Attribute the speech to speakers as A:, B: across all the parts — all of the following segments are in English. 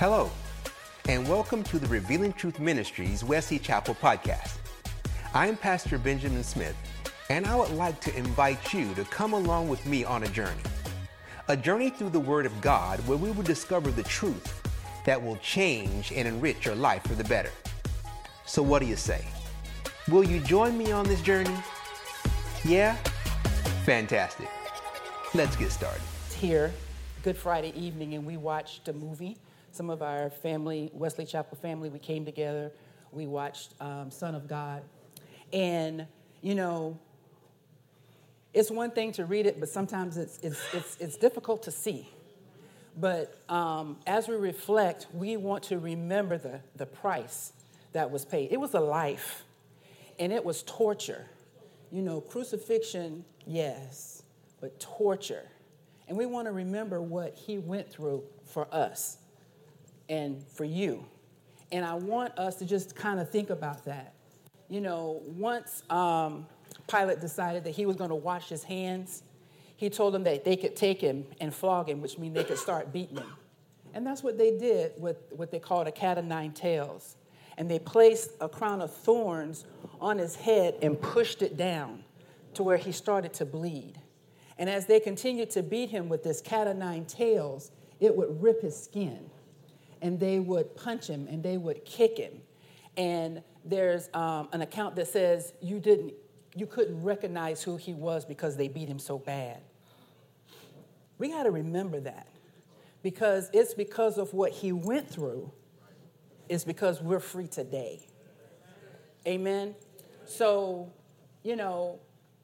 A: Hello, and welcome to the Revealing Truth Ministries Wesley Chapel podcast. I'm Pastor Benjamin Smith, and I would like to invite you to come along with me on a journey through the Word of God where we will discover the truth that will change and enrich your life for the better. So what do you say? Will you join me on this journey? Yeah? Fantastic. Let's get started.
B: Here, Good Friday evening, and we watched a movie. Some of our family, Wesley Chapel family, we came together. We watched Son of God. And, you know, it's one thing to read it, but sometimes it's difficult to see. But as we reflect, we want to remember the price that was paid. It was a life, and it was torture. You know, crucifixion, yes, but torture. And we want to remember what he went through for us and for you. And I want us to just kind of think about that. You know, once Pilate decided that he was going to wash his hands, he told them that they could take him and flog him, which means they could start beating him. And that's what they did with what they called a cat o' nine tails. And they placed a crown of thorns on his head and pushed it down to where he started to bleed. And as they continued to beat him with this cat o' nine tails, it would rip his skin. And they would punch him and they would kick him. And there's an account that says you couldn't recognize who he was because they beat him so bad. We got to remember that, because it's because of what he went through. It's because we're free today. Amen. So, you know,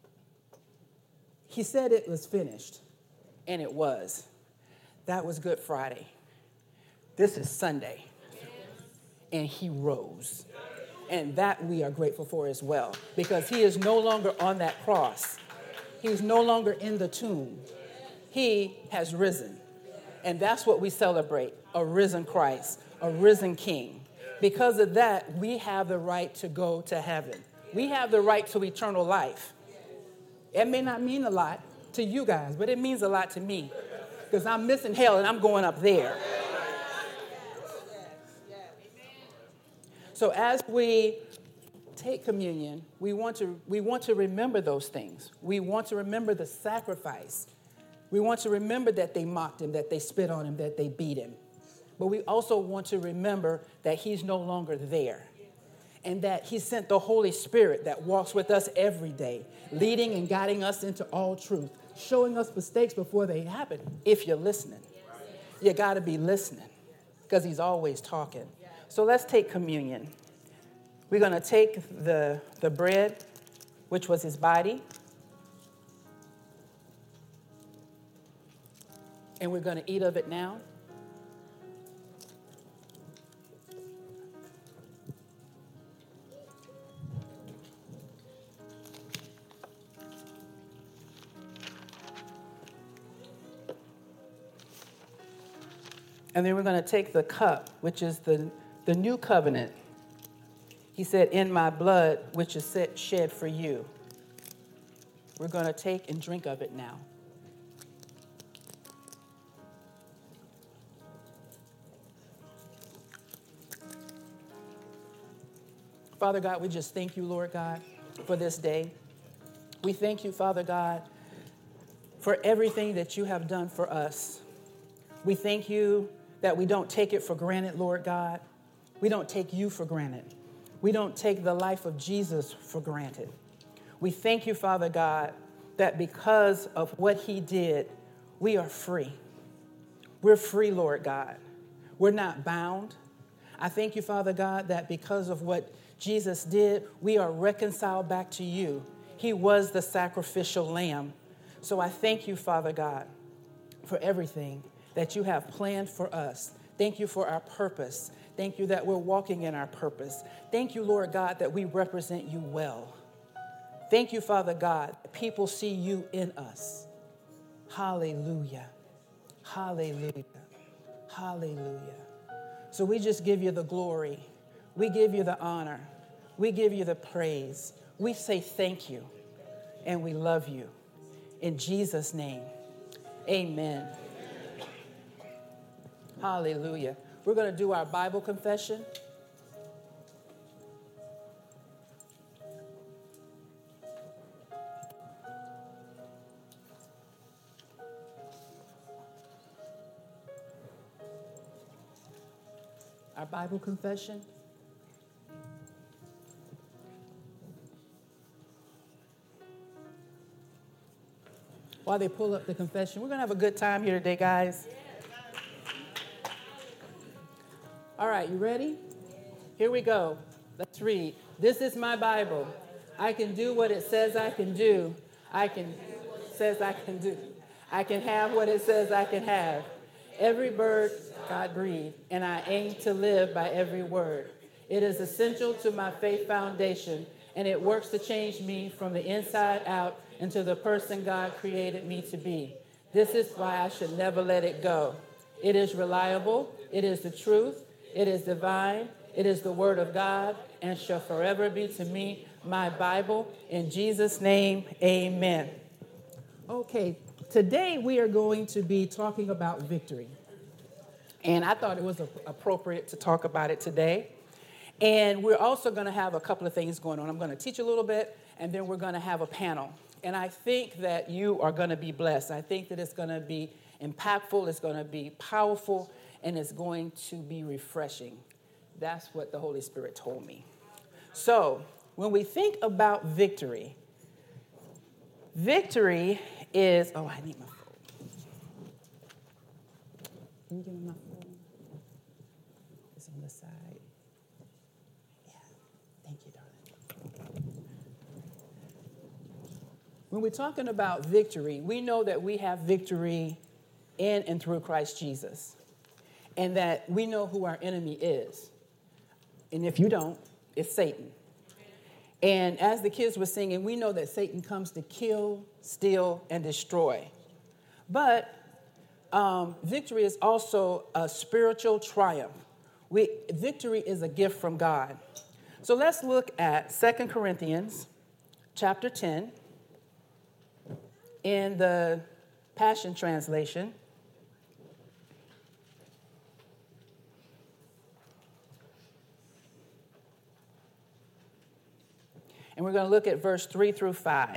B: he said it was finished, and it was. That was Good Friday. This is Sunday, and he rose. And that we are grateful for as well, because he is no longer on that cross. He's no longer in the tomb. He has risen. And that's what we celebrate, a risen Christ, a risen King. Because of that, we have the right to go to heaven. We have the right to eternal life. It may not mean a lot to you guys, but it means a lot to me, because I'm missing hell and I'm going up there. So as we take communion, we want to remember those things. We want to remember the sacrifice. We want to remember that they mocked him, that they spit on him, that they beat him. But we also want to remember that he's no longer there, and that he sent the Holy Spirit that walks with us every day, leading and guiding us into all truth, showing us mistakes before they happen. If you're listening, you got to be listening, because he's always talking. So let's take communion. We're going to take the bread, which was his body, and we're going to eat of it now. And then we're going to take the cup, which is the new covenant. He said, in my blood, which is shed for you. We're going to take and drink of it now. Father God, we just thank you, Lord God, for this day. We thank you, Father God, for everything that you have done for us. We thank you that we don't take it for granted, Lord God. We don't take you for granted. We don't take the life of Jesus for granted. We thank you, Father God, that because of what he did, we are free. We're free, Lord God. We're not bound. I thank you, Father God, that because of what Jesus did, we are reconciled back to you. He was the sacrificial lamb. So I thank you, Father God, for everything that you have planned for us. Thank you for our purpose. Thank you that we're walking in our purpose. Thank you, Lord God, that we represent you well. Thank you, Father God, that people see you in us. Hallelujah. Hallelujah. Hallelujah. So we just give you the glory. We give you the honor. We give you the praise. We say thank you, and we love you. In Jesus' name, amen. Hallelujah. we're going to do our Bible confession. Our Bible confession. While they pull up the confession, we're going to have a good time here today, guys. All right, you ready? Here we go. Let's read. This is my Bible. I can do what it says I can do. I can have what it says I can have. Every word God breathed, and I aim to live by every word. It is essential to my faith foundation, and it works to change me from the inside out into the person God created me to be. This is why I should never let it go. It is reliable. It is the truth. It is divine. It is the word of God and shall forever be to me my Bible. In Jesus' name, amen. Okay, today we are going to be talking about victory. And I thought it was appropriate to talk about it today. And we're also going to have a couple of things going on. I'm going to teach a little bit, and then we're going to have a panel. And I think that you are going to be blessed. I think that it's going to be impactful, it's going to be powerful, and it's going to be refreshing. That's what the Holy Spirit told me. So when we think about victory, victory is, oh, I need my phone. Can you give me my phone? It's on the side. Yeah, thank you, darling. When we're talking about victory, we know that we have victory in and through Christ Jesus, and that we know who our enemy is. And if you don't, it's Satan. And as the kids were singing, we know that Satan comes to kill, steal, and destroy. But victory is also a spiritual triumph. Victory is a gift from God. So let's look at 2 Corinthians chapter 10 in the Passion Translation. And we're going to look at verse 3 through 5.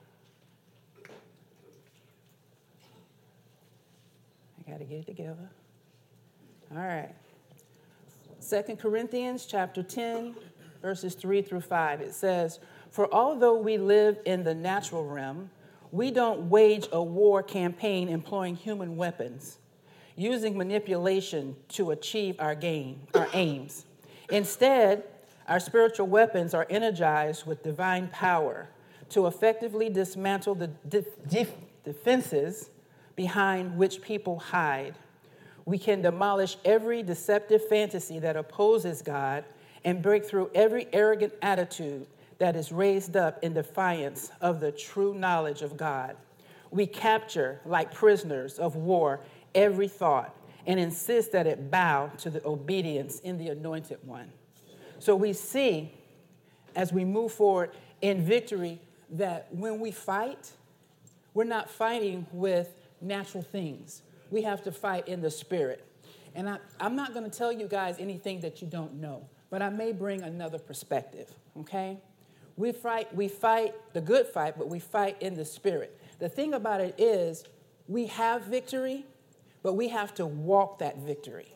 B: I got to get it together. All right. 2 Corinthians chapter 10, verses 3 through 5. It says, "For although we live in the natural realm, we don't wage a war campaign employing human weapons, using manipulation to achieve our aims. Instead, our spiritual weapons are energized with divine power to effectively dismantle the defenses behind which people hide. We can demolish every deceptive fantasy that opposes God and break through every arrogant attitude that is raised up in defiance of the true knowledge of God. We capture, like prisoners of war, every thought and insist that it bow to the obedience in the Anointed One." So we see, as we move forward in victory, that when we fight, we're not fighting with natural things. We have to fight in the spirit. And I'm not going to tell you guys anything that you don't know, but I may bring another perspective, okay? We fight the good fight, but we fight in the spirit. The thing about it is we have victory, but we have to walk that victory.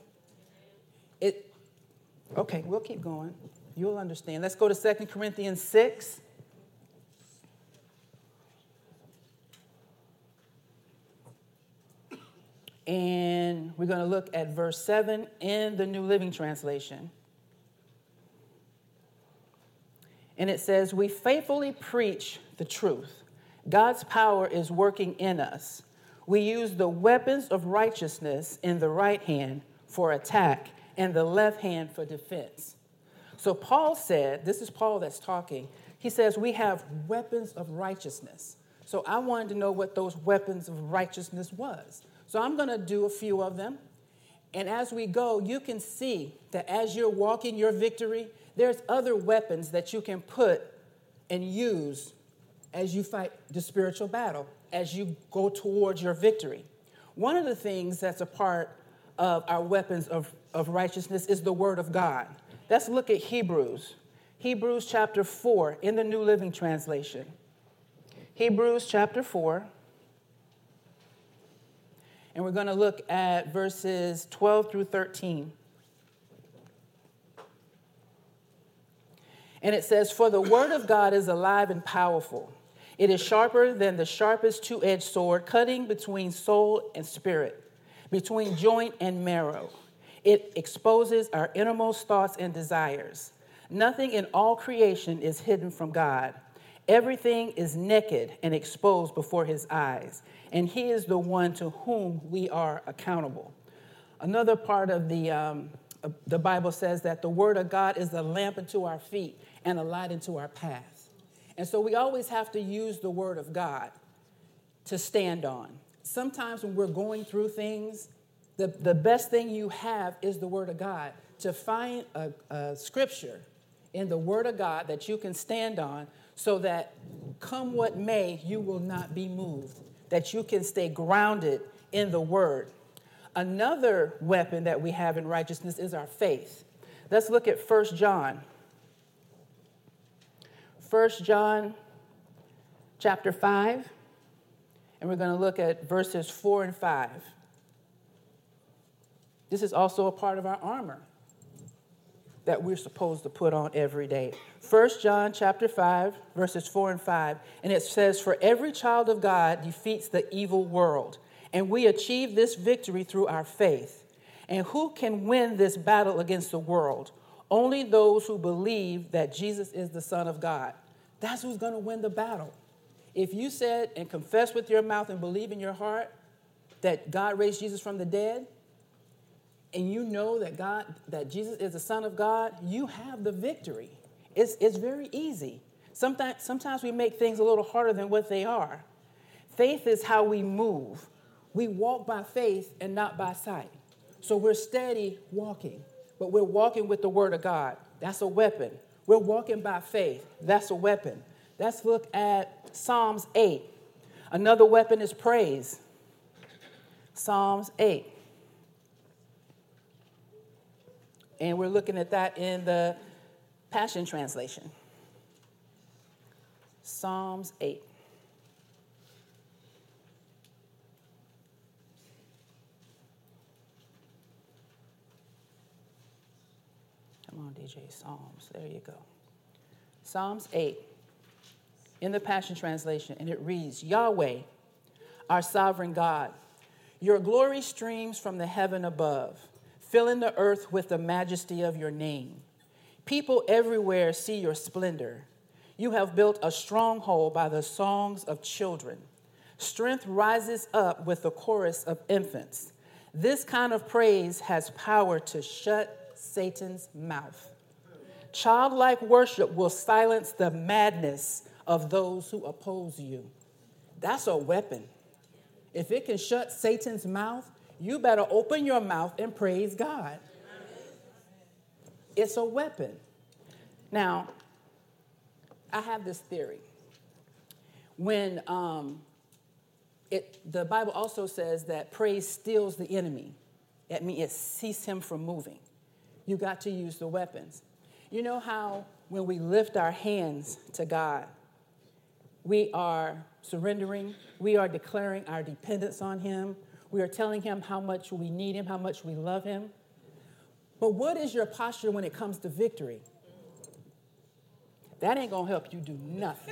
B: Okay, we'll keep going. You'll understand. Let's go to 2 Corinthians 6. And we're going to look at verse 7 in the New Living Translation. And it says, "We faithfully preach the truth. God's power is working in us. We use the weapons of righteousness in the right hand for attack and the left hand for defense." So Paul said, this is Paul that's talking, he says we have weapons of righteousness. So I wanted to know what those weapons of righteousness was. So I'm going to do a few of them. And as we go, you can see that as you're walking your victory, there's other weapons that you can put and use as you fight the spiritual battle, as you go towards your victory. One of the things that's a part of our weapons of righteousness is the word of God. Let's look at Hebrews. Hebrews chapter 4 in the New Living Translation. Hebrews chapter 4. And we're going to look at verses 12 through 13. And it says, "For the word of God is alive and powerful. It is sharper than the sharpest two-edged sword, cutting between soul and spirit, between joint and marrow. It exposes our innermost thoughts and desires. Nothing in all creation is hidden from God. Everything is naked and exposed before his eyes, and he is the one to whom we are accountable." Another part of the Bible says that the word of God is a lamp unto our feet and a light unto our path. And so we always have to use the word of God to stand on. Sometimes when we're going through things, the best thing you have is the word of God. To find a scripture in the word of God that you can stand on so that come what may, you will not be moved, that you can stay grounded in the word. Another weapon that we have in righteousness is our faith. Let's look at 1 John. 1 John chapter 5, and we're going to look at verses 4 and 5. This is also a part of our armor that we're supposed to put on every day. 1 John chapter 5, verses 4 and 5, and it says, "For every child of God defeats the evil world, and we achieve this victory through our faith. And who can win this battle against the world? Only those who believe that Jesus is the Son of God." That's who's going to win the battle. If you said and confess with your mouth and believe in your heart that God raised Jesus from the dead, and you know that Jesus is the Son of God, you have the victory. It's very easy. Sometimes we make things a little harder than what they are. Faith is how we move. We walk by faith and not by sight. So we're steady walking, but we're walking with the word of God. That's a weapon. We're walking by faith. That's a weapon. Let's look at Psalms 8. Another weapon is praise. Psalms 8. And we're looking at that in the Passion Translation. Psalms 8. Come on, DJ, Psalms. There you go. Psalms 8 in the Passion Translation, and it reads, "Yahweh, our sovereign God, your glory streams from the heaven above, filling the earth with the majesty of your name. People everywhere see your splendor. You have built a stronghold by the songs of children. Strength rises up with the chorus of infants. This kind of praise has power to shut Satan's mouth. Childlike worship will silence the madness of those who oppose you." That's a weapon. If it can shut Satan's mouth, you better open your mouth and praise God. It's a weapon. Now, I have this theory. When the Bible also says that praise steals the enemy. That means it ceases him from moving. You got to use the weapons. You know how when we lift our hands to God, we are surrendering, we are declaring our dependence on him, we are telling him how much we need him, how much we love him. But what is your posture when it comes to victory? That ain't going to help you do nothing.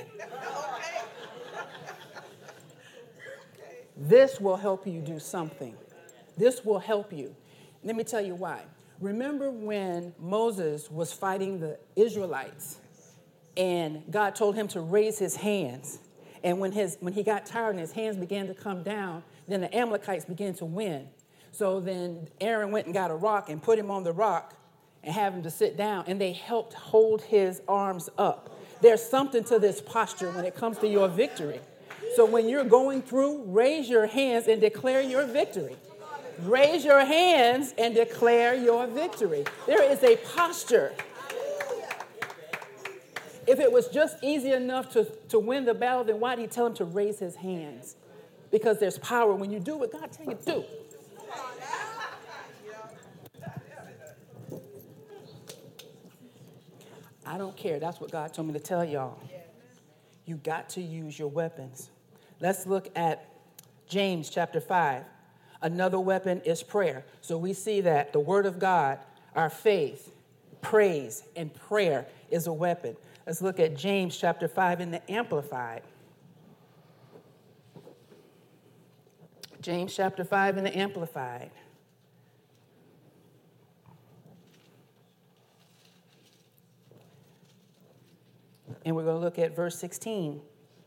B: This will help you do something. This will help you. Let me tell you why. Remember when Moses was fighting the Israelites and God told him to raise his hands. And when he got tired and his hands began to come down, then the Amalekites began to win. So then Aaron went and got a rock and put him on the rock and have him to sit down. And they helped hold his arms up. There's something to this posture when it comes to your victory. So when you're going through, raise your hands and declare your victory. Raise your hands and declare your victory. There is a posture. If it was just easy enough to win the battle, then why did he tell him to raise his hands? Because there's power when you do what God tells you to do. I don't care. That's what God told me to tell y'all. You got to use your weapons. Let's look at James chapter 5. Another weapon is prayer. So we see that the word of God, our faith, praise, and prayer is a weapon. Let's look at James chapter 5 in the Amplified. James chapter 5 in the Amplified. And we're going to look at verse 16.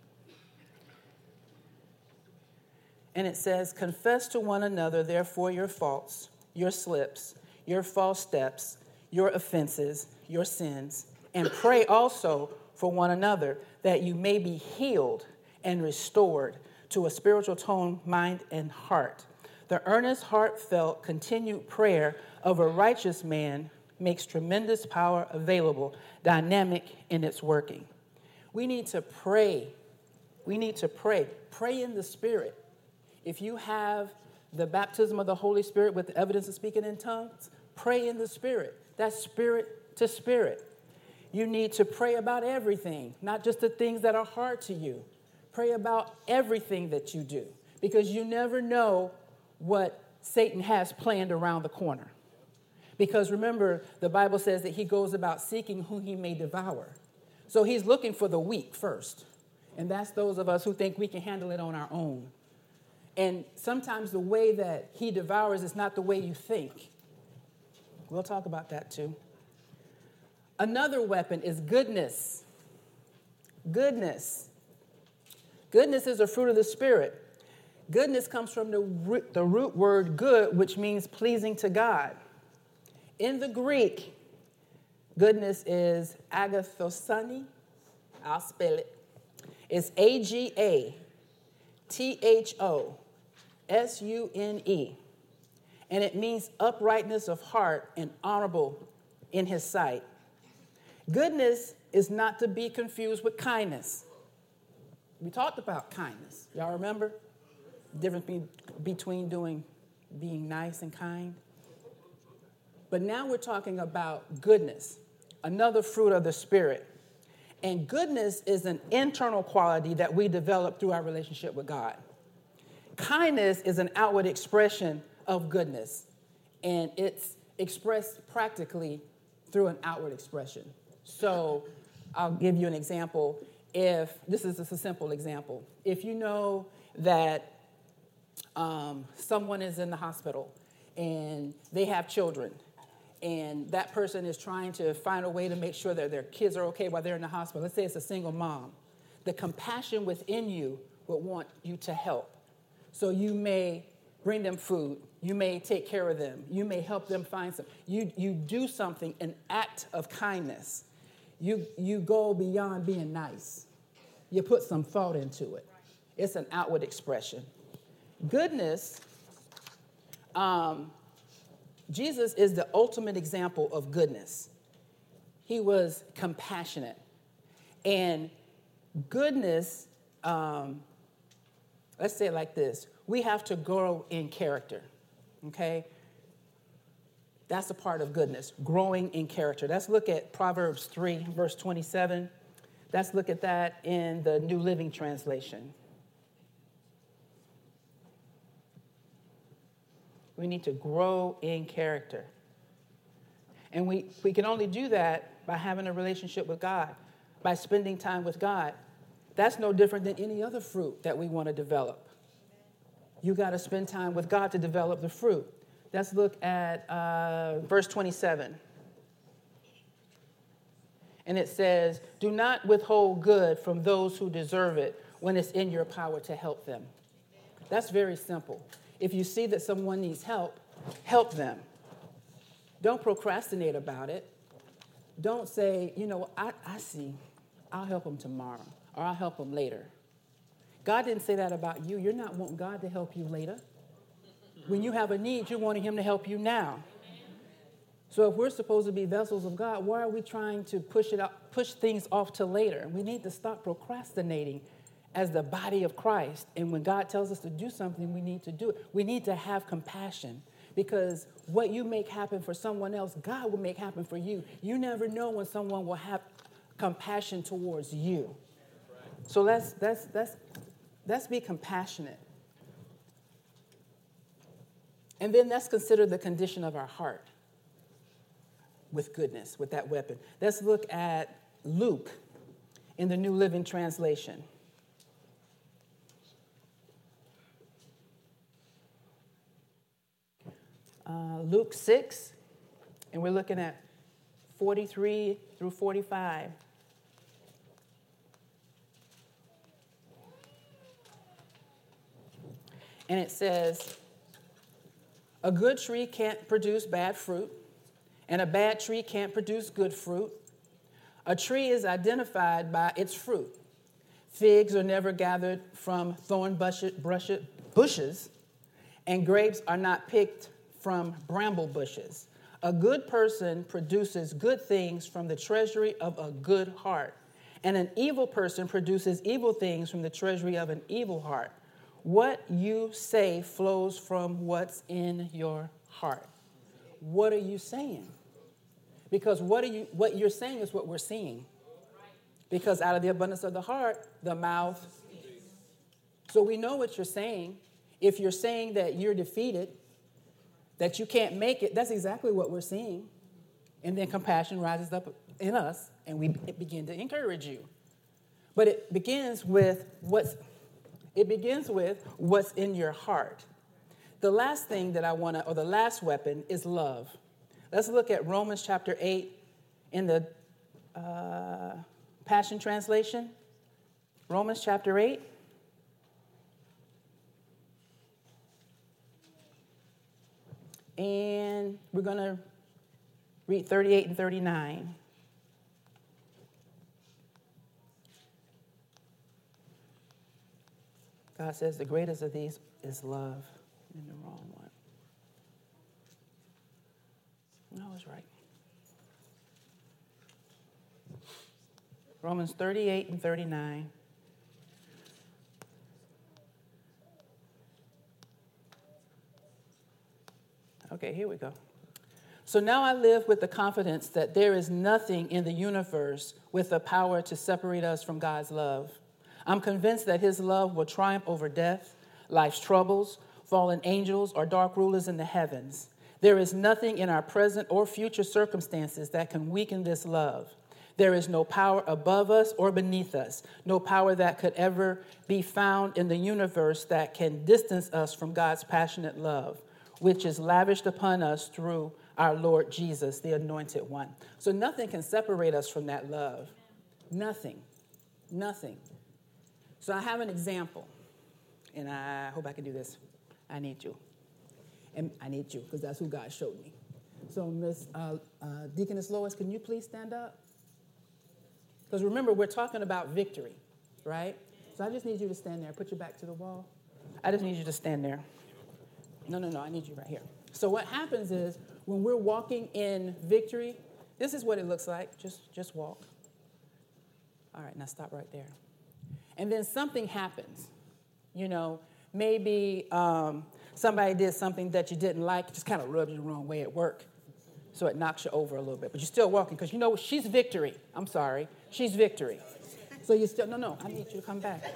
B: And it says, confess to one another, therefore, your faults, your slips, your false steps, your offenses, your sins, and pray also for one another, that you may be healed and restored to a spiritual tone, mind, and heart. The earnest, heartfelt, continued prayer of a righteous man makes tremendous power available, dynamic in its working. We need to pray. We need to pray. Pray in the Spirit. If you have the baptism of the Holy Spirit with the evidence of speaking in tongues, pray in the Spirit. That's spirit to spirit. You need to pray about everything, not just the things that are hard to you. Pray about everything that you do, because you never know what Satan has planned around the corner. Because remember, the Bible says that he goes about seeking whom he may devour. So he's looking for the weak first. And that's those of us who think we can handle it on our own. And sometimes the way that he devours is not the way you think. We'll talk about that too. Another weapon is goodness. Goodness. Goodness is a fruit of the Spirit. Goodness comes from the root word good, which means pleasing to God. In the Greek, goodness is agathosune. I'll spell it. It's AGATHOSUNE. And it means uprightness of heart and honorable in his sight. Goodness is not to be confused with kindness. We talked about kindness. Y'all remember? The difference between being nice and kind. But now we're talking about goodness, another fruit of the Spirit. And goodness is an internal quality that we develop through our relationship with God. Kindness is an outward expression of goodness, and it's expressed practically through an outward expression. So I'll give you an example. If this is just a simple example, if you know that someone is in the hospital and they have children, and that person is trying to find a way to make sure that their kids are okay while they're in the hospital. Let's say it's a single mom. The compassion within you would want you to help. So you may bring them food. You may take care of them. You may help them find some. You do something, an act of kindness. You go beyond being nice. You put some thought into it. It's an outward expression. Goodness, Jesus is the ultimate example of goodness. He was compassionate. And goodness, let's say it like this. We have to grow in character, okay? That's a part of goodness, growing in character. Let's look at Proverbs 3, verse 27. Let's look at that in the New Living Translation. We need to grow in character. And we can only do that by having a relationship with God, by spending time with God. That's no different than any other fruit that we want to develop. You got to spend time with God to develop the fruit. Let's look at verse 27. And it says, do not withhold good from those who deserve it when it's in your power to help them. That's very simple. If you see that someone needs help, help them. Don't procrastinate about it. Don't say, I see, I'll help them tomorrow, or I'll help them later. God didn't say that about you. You're not wanting God to help you later. When you have a need, you're wanting him to help you now. So if we're supposed to be vessels of God, why are we trying to push things off to later? We need to stop procrastinating as the body of Christ. And when God tells us to do something, we need to do it. We need to have compassion. Because what you make happen for someone else, God will make happen for you. You never know when someone will have compassion towards you. So let's be compassionate. And then let's consider the condition of our heart with goodness, with that weapon. Let's look at Luke in the New Living Translation. Luke 6, and we're looking at 43 through 45. And it says, a good tree can't produce bad fruit, and a bad tree can't produce good fruit. A tree is identified by its fruit. Figs are never gathered from thorn bushes, and grapes are not picked from bramble bushes. A good person produces good things from the treasury of a good heart, and an evil person produces evil things from the treasury of an evil heart. What you say flows from what's in your heart. What are you saying? Because what you're saying is what we're seeing. Because out of the abundance of the heart, the mouth speaks. So we know what you're saying. If you're saying that you're defeated, that you can't make it, that's exactly what we're seeing. And then compassion rises up in us, and we begin to encourage you. But it begins with what's in your heart. The last thing that the last weapon is love. Let's look at Romans chapter 8 in the Passion Translation. Romans chapter 8. And we're going to read 38 and 39. God says the greatest of these is love. I'm in the wrong one. No, I was right. Romans 38 and 39. Okay, here we go. So now I live with the confidence that there is nothing in the universe with the power to separate us from God's love. I'm convinced that his love will triumph over death, life's troubles, fallen angels, or dark rulers in the heavens. There is nothing in our present or future circumstances that can weaken this love. There is no power above us or beneath us, no power that could ever be found in the universe that can distance us from God's passionate love, which is lavished upon us through our Lord Jesus, the Anointed One. So nothing can separate us from that love. Nothing. Nothing. So I have an example, and I hope I can do this. I need you. And I need you, because that's who God showed me. So Miss Deaconess Lois, can you please stand up? Because remember, we're talking about victory, right? So I just need you to stand there. Put your back to the wall. I just need you to stand there. No, I need you right here. So what happens is when we're walking in victory, this is what it looks like. Just walk. All right, now stop right there. And then something happens. You know, maybe somebody did something that you didn't like, just kind of rubs you the wrong way at work. So it knocks you over a little bit. But you're still walking because, you know, she's victory. I'm sorry. She's victory. So you still, no, I need you to come back.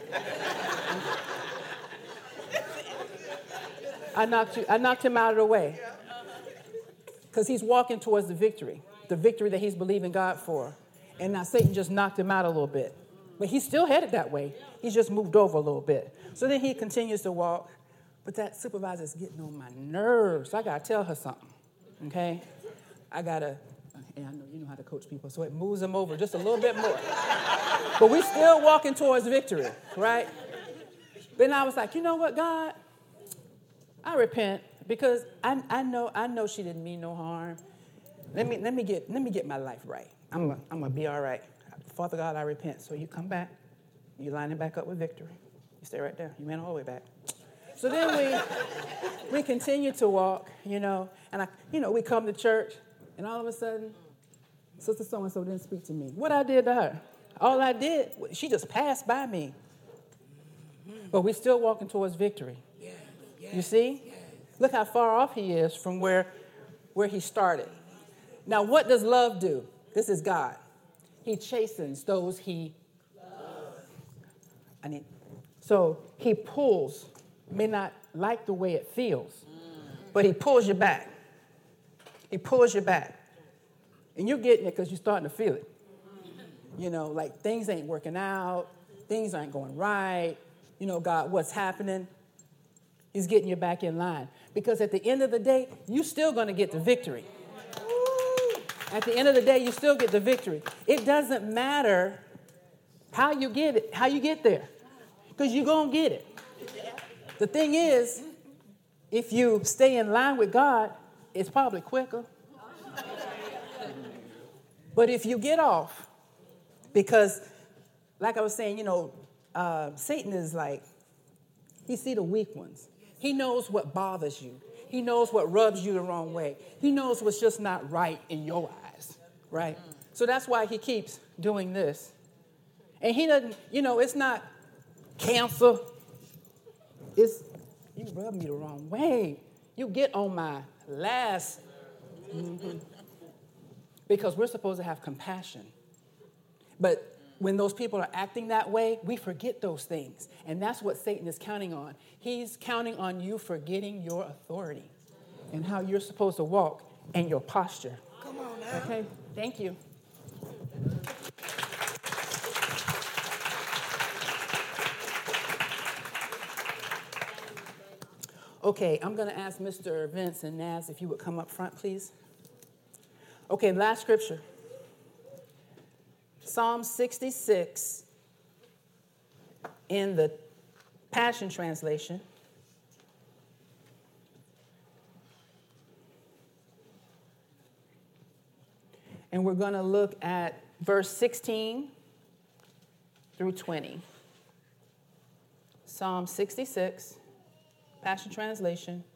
B: I knocked him out of the way. Because he's walking towards the victory that he's believing God for. And now Satan just knocked him out a little bit. But he's still headed that way. He's just moved over a little bit. So then he continues to walk. But that supervisor's getting on my nerves. I got to tell her something, okay? And I know you know how to coach people, so it moves them over just a little bit more. But we're still walking towards victory, right? Then I was like, you know what, God? I repent because I know she didn't mean no harm. Let me get my life right. I'm gonna be all right. Father God, I repent. So you come back, you line it back up with victory. You stay right there. You ran all the way back. So then we continue to walk, and we come to church, and all of a sudden, Sister so-and-so didn't speak to me. What I did to her? All I did, she just passed by me. But we're still walking towards victory. You see? Look how far off he is from where he started. Now, what does love do? This is God. He chastens those he loves. So he pulls, may not like the way it feels, but he pulls you back. He pulls you back. And you're getting it because you're starting to feel it. You know, like things ain't working out. Things aren't going right. You know, God, what's happening? He's getting you back in line. Because at the end of the day, you're still going to get the victory. At the end of the day, you still get the victory. It doesn't matter how you get it, how you get there. Because you're going to get it. The thing is, if you stay in line with God, it's probably quicker. But if you get off, because like I was saying, you know, Satan is like, he sees the weak ones. He knows what bothers you. He knows what rubs you the wrong way. He knows what's just not right in your eyes, right? So that's why he keeps doing this. And he doesn't, you know, it's not cancer. It's, you rub me the wrong way. You get on my last. Because we're supposed to have compassion. But when those people are acting that way, we forget those things. And that's what Satan is counting on. He's counting on you forgetting your authority and how you're supposed to walk and your posture.
C: Come on now.
B: Okay, thank you. Okay, I'm going to ask Mr. Vince and Naz if you would come up front, please. Okay, last scripture. Psalm 66 in the Passion Translation. And we're going to look at verse 16 through 20. Psalm 66, Passion Translation.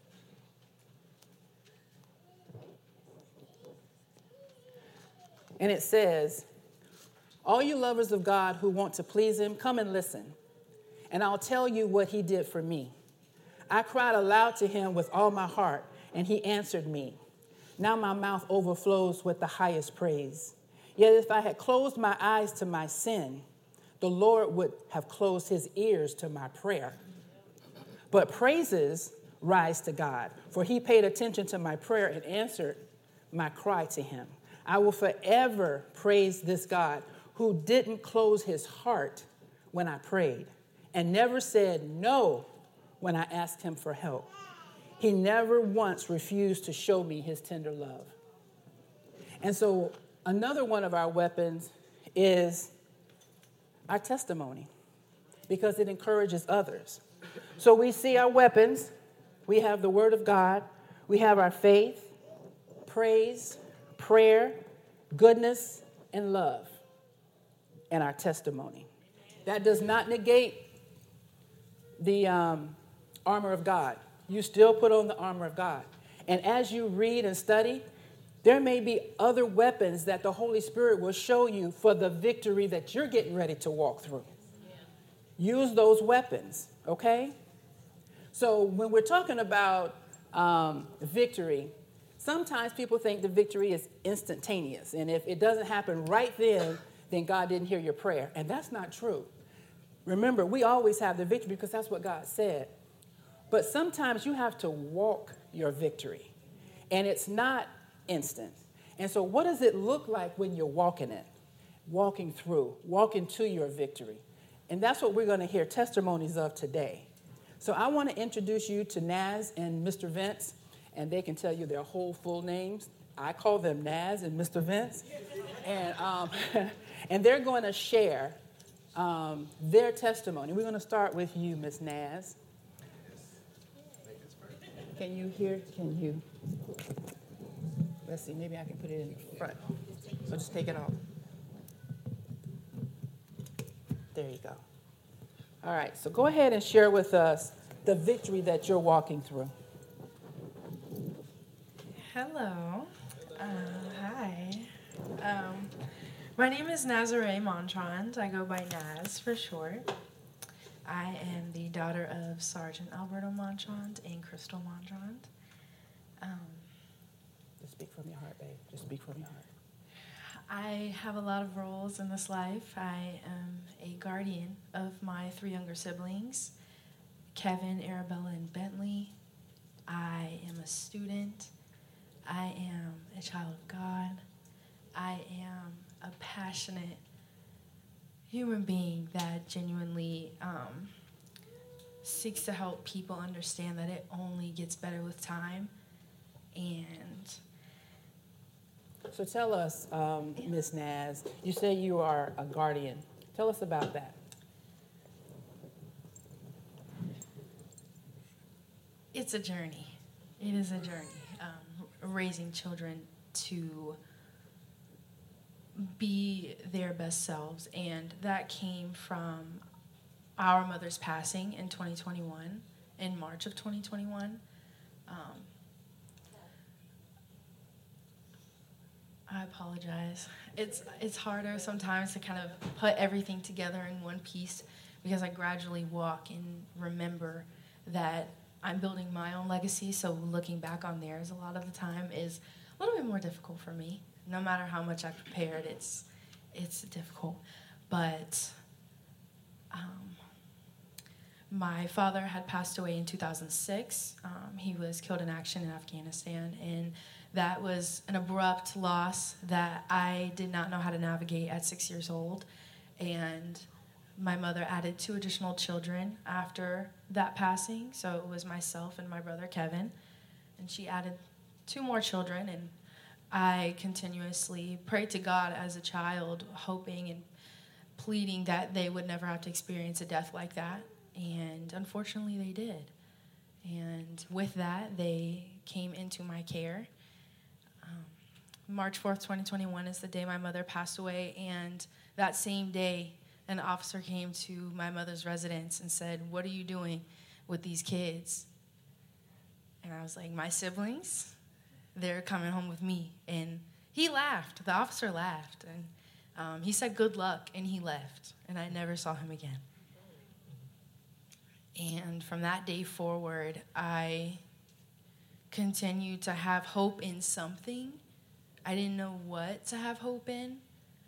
B: And it says, all you lovers of God who want to please him, come and listen. And I'll tell you what he did for me. I cried aloud to him with all my heart, and he answered me. Now my mouth overflows with the highest praise. Yet if I had closed my eyes to my sin, the Lord would have closed his ears to my prayer. But praises rise to God, for he paid attention to my prayer and answered my cry to him. I will forever praise this God who didn't close his heart when I prayed and never said no when I asked him for help. He never once refused to show me his tender love. And so another one of our weapons is our testimony, because it encourages others. So we see our weapons. We have the word of God. We have our faith, praise, prayer, goodness, and love, and our testimony. That does not negate the armor of God. You still put on the armor of God. And as you read and study, there may be other weapons that the Holy Spirit will show you for the victory that you're getting ready to walk through. Use those weapons, okay? So when we're talking about victory, sometimes people think the victory is instantaneous. And if it doesn't happen right then God didn't hear your prayer. And that's not true. Remember, we always have the victory because that's what God said. But sometimes you have to walk your victory. And it's not instant. And so what does it look like when you're walking it? Walking through, walking to your victory. And that's what we're going to hear testimonies of today. So I want to introduce you to Naz and Mr. Vince, and they can tell you their whole full names. I call them Naz and Mr. Vince. And, and they're going to share their testimony. We're going to start with you, Miss Naz. Can you hear? Can you? Let's see, maybe I can put it in the front. So just take it off. There you go. All right, so go ahead and share with us the victory that you're walking through.
D: Hello. Hi. My name is Nazare Montrand. I go by Naz for short. I am the daughter of Sergeant Alberto Monchant and Crystal Monchant.
B: Just speak from your heart, babe. Just speak from your heart.
D: I have a lot of roles in this life. I am a guardian of my 3 younger siblings, Kevin, Arabella, and Bentley. I am a student. I am a child of God. I am a passionate human being that genuinely seeks to help people understand that it only gets better with time. And
B: So tell us, Ms. Naz, you say you are a guardian. Tell us about that.
D: it's a journey. It is a journey. Raising children to be their best selves. And that came from our mother's passing in 2021, in March of 2021. I apologize. It's harder sometimes to kind of put everything together in one piece because I gradually walk and remember that I'm building my own legacy, so looking back on theirs a lot of the time is a little bit more difficult for me. No matter how much I've prepared, it's difficult. But my father had passed away in 2006. He was killed in action in Afghanistan, and that was an abrupt loss that I did not know how to navigate at 6 years old. And my mother added 2 additional children after that passing. So it was myself and my brother Kevin. And she added 2 more children. And I continuously prayed to God as a child, hoping and pleading that they would never have to experience a death like that. And unfortunately, they did. And with that, they came into my care. March 4th, 2021 is the day my mother passed away. And that same day, an officer came to my mother's residence and said, "What are you doing with these kids?" And I was like, "My siblings, they're coming home with me." And he laughed. The officer laughed. And he said, "Good luck," and he left. And I never saw him again. And from that day forward, I continued to have hope in something. I didn't know what to have hope in.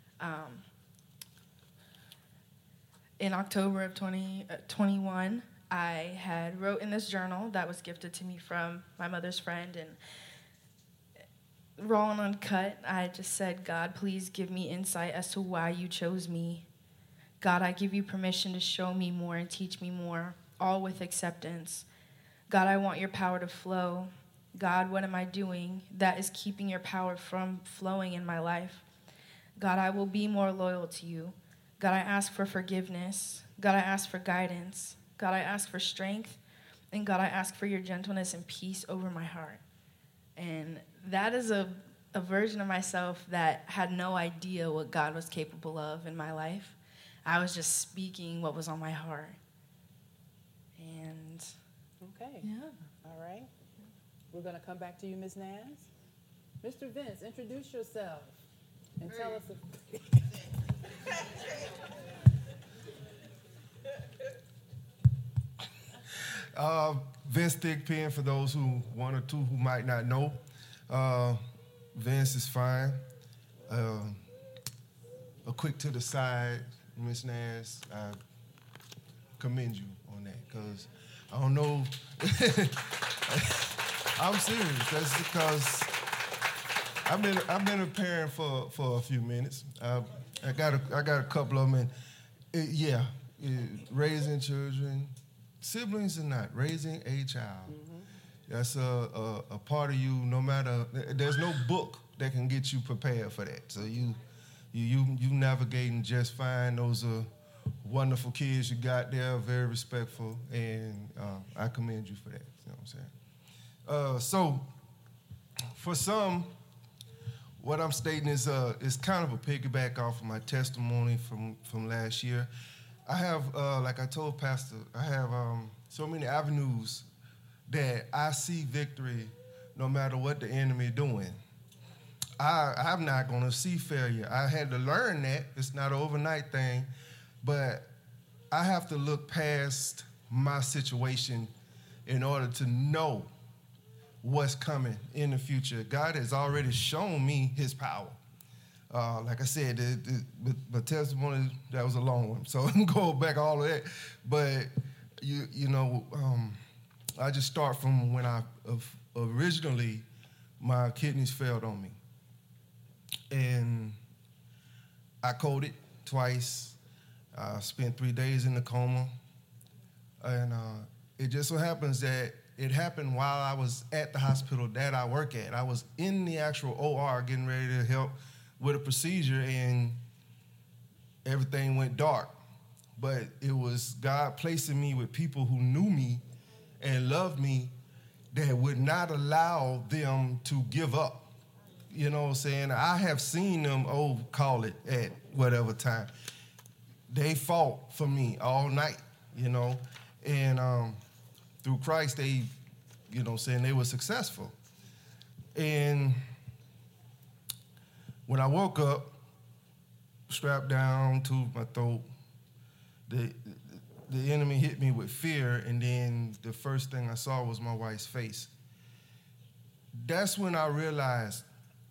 D: In October of 2021, I had wrote in this journal that was gifted to me from my mother's friend, and raw and uncut, I just said, "God, please give me insight as to why you chose me. God, I give you permission to show me more and teach me more, all with acceptance. God, I want your power to flow. God, what am I doing that is keeping your power from flowing in my life? God, I will be more loyal to you. God, I ask for forgiveness. God, I ask for guidance. God, I ask for strength. And God, I ask for your gentleness and peace over my heart." And that is a version of myself that had no idea what God was capable of in my life. I was just speaking what was on my heart. And
B: Okay.
D: yeah.
B: All right. We're going to come back to you, Ms. Naz. Mr. Vince, introduce yourself and tell us.
C: Vince Thigpen, for those who, 1 or 2 who might not know. Vince is fine. A quick to the side, Ms. Naz, I commend you on that, because I don't know. I'm serious. That's because I've been a parent for a few minutes. I got a couple of them, and raising children, siblings or not, raising a child. Mm-hmm. That's a part of you. No matter, there's no book that can get you prepared for that. So you navigating just fine. Those are wonderful kids you got there, very respectful, and I commend you for that. You know what I'm saying? So for some, what I'm stating is kind of a piggyback off of my testimony from last year. I have, like I told Pastor, I have so many avenues that I see victory no matter what the enemy is doing. I'm not going to see failure. I had to learn that. It's not an overnight thing. But I have to look past my situation in order to know what's coming in the future. God has already shown me his power. Like I said, the testimony, that was a long one, so I'm going back all of that. But, I just start from when originally my kidneys failed on me. And I coded twice. I spent 3 days in the coma. And it just so happens that it happened while I was at the hospital that I work at. I was in the actual OR getting ready to help with a procedure, and everything went dark. But it was God placing me with people who knew me and loved me that would not allow them to give up. You know what I'm saying? I have seen them, call it at whatever time. They fought for me all night, and through Christ, they, they were successful. And when I woke up, strapped down to my throat, the enemy hit me with fear, and then the first thing I saw was my wife's face. That's when I realized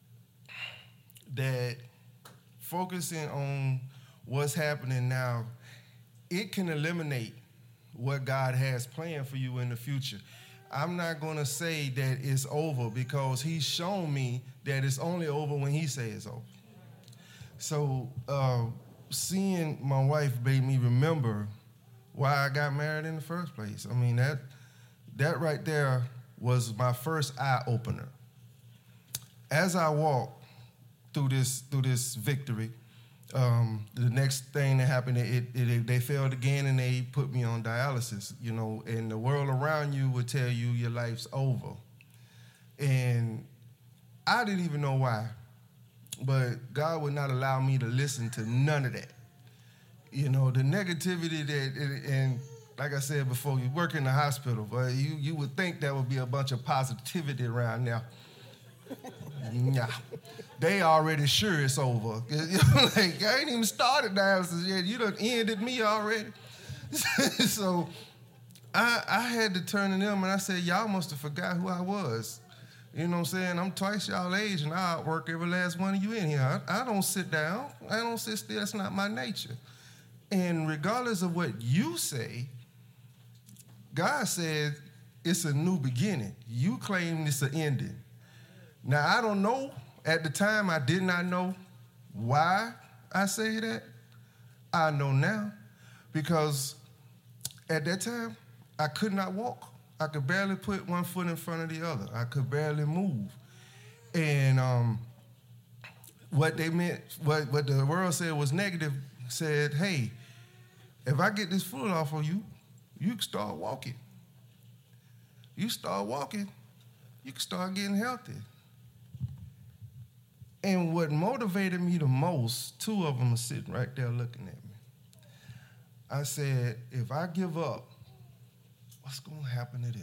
C: that focusing on what's happening now, it can eliminate what God has planned for you in the future. I'm not going to say that it's over, because he's shown me that it's only over when he says it's over. So seeing my wife made me remember why I got married in the first place. I mean, that right there was my first eye-opener. As I walked through this victory, the next thing that happened, they failed again, and they put me on dialysis, and the world around you would tell you your life's over. And I didn't even know why, but God would not allow me to listen to none of that. The negativity and like I said before, you work in the hospital, but you would think that would be a bunch of positivity around now. Nah. They already sure it's over. Like, I ain't even started dialysis yet. You done ended me already. So I had to turn to them, and I said, y'all must have forgot who I was. You know what I'm saying? I'm twice y'all age, and I outwork every last one of you in here. I don't sit down. I don't sit still. That's not my nature. And regardless of what you say, God said it's a new beginning. You claim it's an ending. Now, I don't know. At the time, I did not know why I say that. I know now, because at that time, I could not walk. I could barely put one foot in front of the other. I could barely move. And what they meant, what the world said was negative, said, hey, if I get this foot off of you, you can start walking. You start walking, you can start getting healthy. And what motivated me the most, two of them are sitting right there looking at me. I said, if I give up, what's going to happen to them?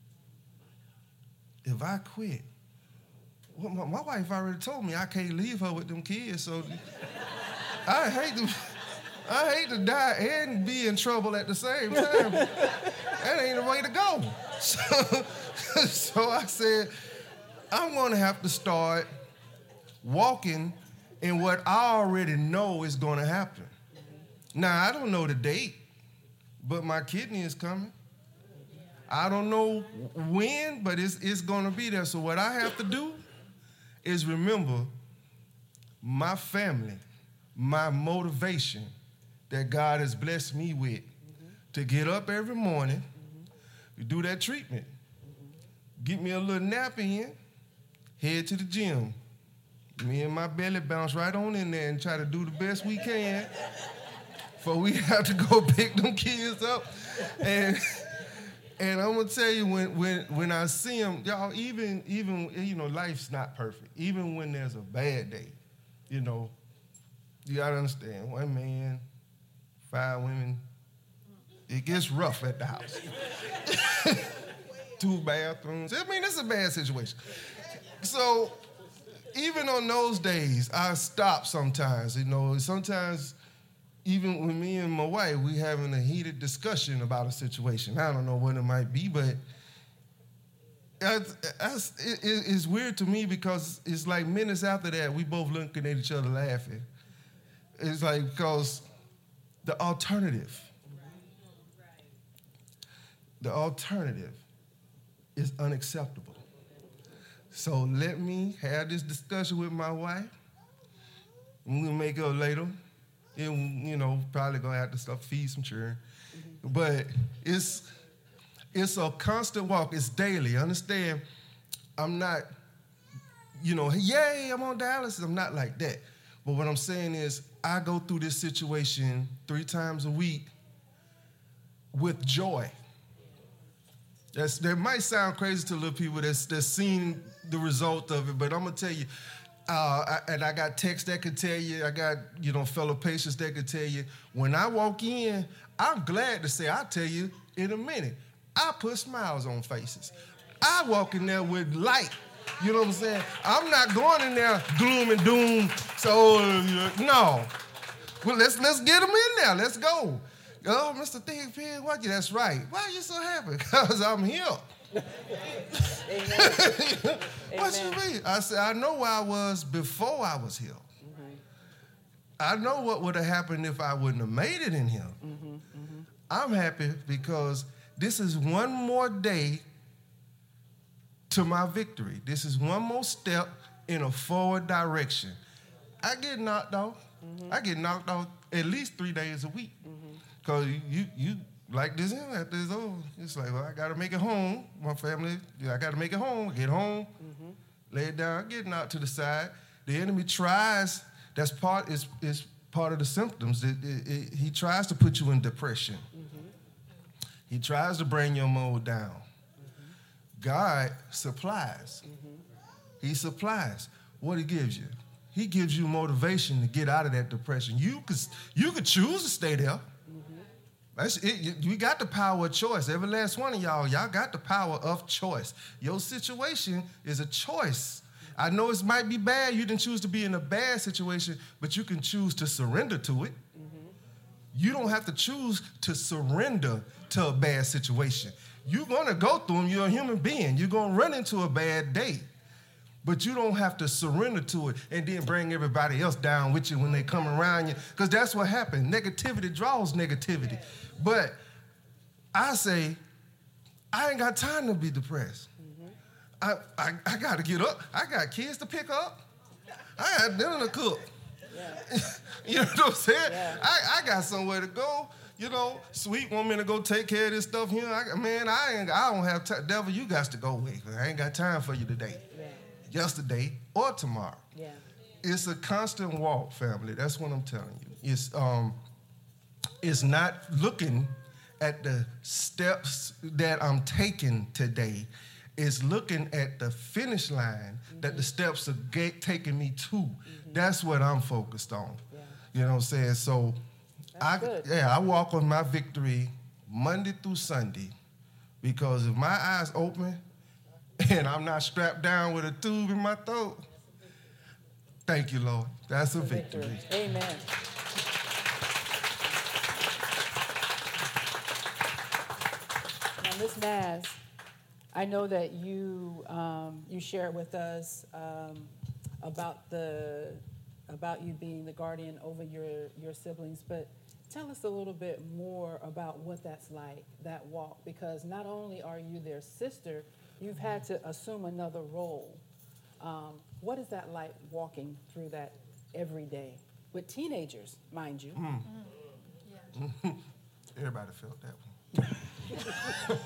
C: If I quit, well, my wife already told me I can't leave her with them kids, so I hate to die and be in trouble at the same time. That ain't the way to go. So I said, I'm going to have to start walking in what I already know is going to happen. Now, I don't know the date, but my kidney is coming. I don't know when, but it's going to be there. So what I have to do is remember my family, my motivation that God has blessed me with to get up every morning, do that treatment, get me a little nap in, head to the gym. Me and my belly bounce right on in there and try to do the best we can before we have to go pick them kids up. And I'm gonna tell you, when I see them, y'all, even life's not perfect. Even when there's a bad day, you gotta understand. 1 man, 5 women, it gets rough at the house. 2 bathrooms. I mean, it's a bad situation. So even on those days, I stop sometimes. Sometimes, even with me and my wife, we having a heated discussion about a situation. I don't know what it might be, but it's weird to me because it's like minutes after that, we both looking at each other laughing. It's like because the alternative is unacceptable. So let me have this discussion with my wife. We'll make up later. And, probably gonna have to feed some children. Mm-hmm. But it's a constant walk. It's daily. Understand? I'm not, yay, I'm on dialysis. I'm not like that. But what I'm saying is I go through this situation 3 times a week with joy. That might sound crazy to little people that's seen the result of it, but I'm gonna tell you, and I got texts that could tell you, I got fellow patients that could tell you. When I walk in, I'm glad to say, I'll tell you in a minute, I put smiles on faces. I walk in there with light. You know what I'm saying? I'm not going in there gloom and doom. So no, well let's get them in there. Let's go. Oh, Mr. Thing Pig, what? That's right. Why are you so happy? Because I'm healed.
B: Amen.
C: What you mean? I said, I know where I was before I was healed. Mm-hmm. I know what would have happened if I wouldn't have made it in Him. Mm-hmm. Mm-hmm. I'm happy because this is one more day to my victory. This is one more step in a forward direction. I get knocked off. Mm-hmm. I get knocked off at least 3 days a week. Because you like this, after it's over, it's like, well, I got to make it home. My family, I got to make it home, get home, lay it down, get knocked to the side. The enemy tries, is part of the symptoms. He tries to put you in depression. Mm-hmm. He tries to bring your mood down. Mm-hmm. God supplies. Mm-hmm. He supplies. What He gives you? He gives you motivation to get out of that depression. You could choose to stay there. That's it. We got the power of choice. Every last one of y'all got the power of choice. Your situation is a choice. I know it might be bad. You didn't choose to be in a bad situation, but you can choose to surrender to it. Mm-hmm. You don't have to choose to surrender to a bad situation. You're going to go through them. You're a human being. You're going to run into a bad day. But you don't have to surrender to it and then bring everybody else down with you when they come around you. Because that's what happens. Negativity draws negativity. But I say, I ain't got time to be depressed. Mm-hmm. I got to get up. I got kids to pick up. I got dinner to cook. Yeah. You know what I'm saying? Yeah. I got somewhere to go. Sweet want me to go take care of this stuff here. I don't have time. Devil, you got to go away. I ain't got time for you today. Yeah. Yesterday or tomorrow. Yeah. It's a constant walk, family. That's what I'm telling you. It's not looking at the steps that I'm taking today. It's looking at the finish line that the steps are taking me to. Mm-hmm. That's what I'm focused on. Yeah. You know what I'm saying? So I walk on my victory Monday through Sunday because if my eyes open and I'm not strapped down with a tube in my throat, thank you, Lord. That's a victory.
B: Amen. Now, Ms. Naz, I know that you shared with us about you being the guardian over your siblings, but tell us a little bit more about what that's like, that walk, because not only are you their sister, you've had to assume another role. What is that like walking through that every day with teenagers, mind you? Mm.
C: Yeah. Everybody felt that one.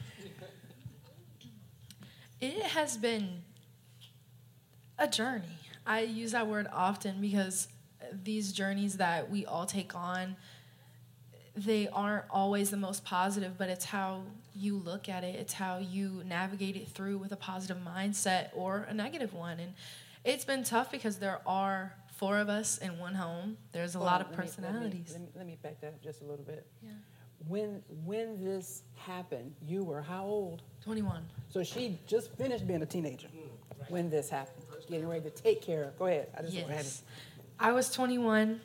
D: It has been a journey. I use that word often because these journeys that we all take on, they aren't always the most positive, but it's how you look at it. It's how you navigate it through with a positive mindset or a negative one. And it's been tough because there are 4 of us in one home. There's a lot of personalities.
B: Let me back that up just a little bit.
D: Yeah.
B: When this happened, you were how old?
D: 21.
B: So she just finished being a teenager when this happened, getting ready to take care of. Go ahead.
D: Yes. I was 21.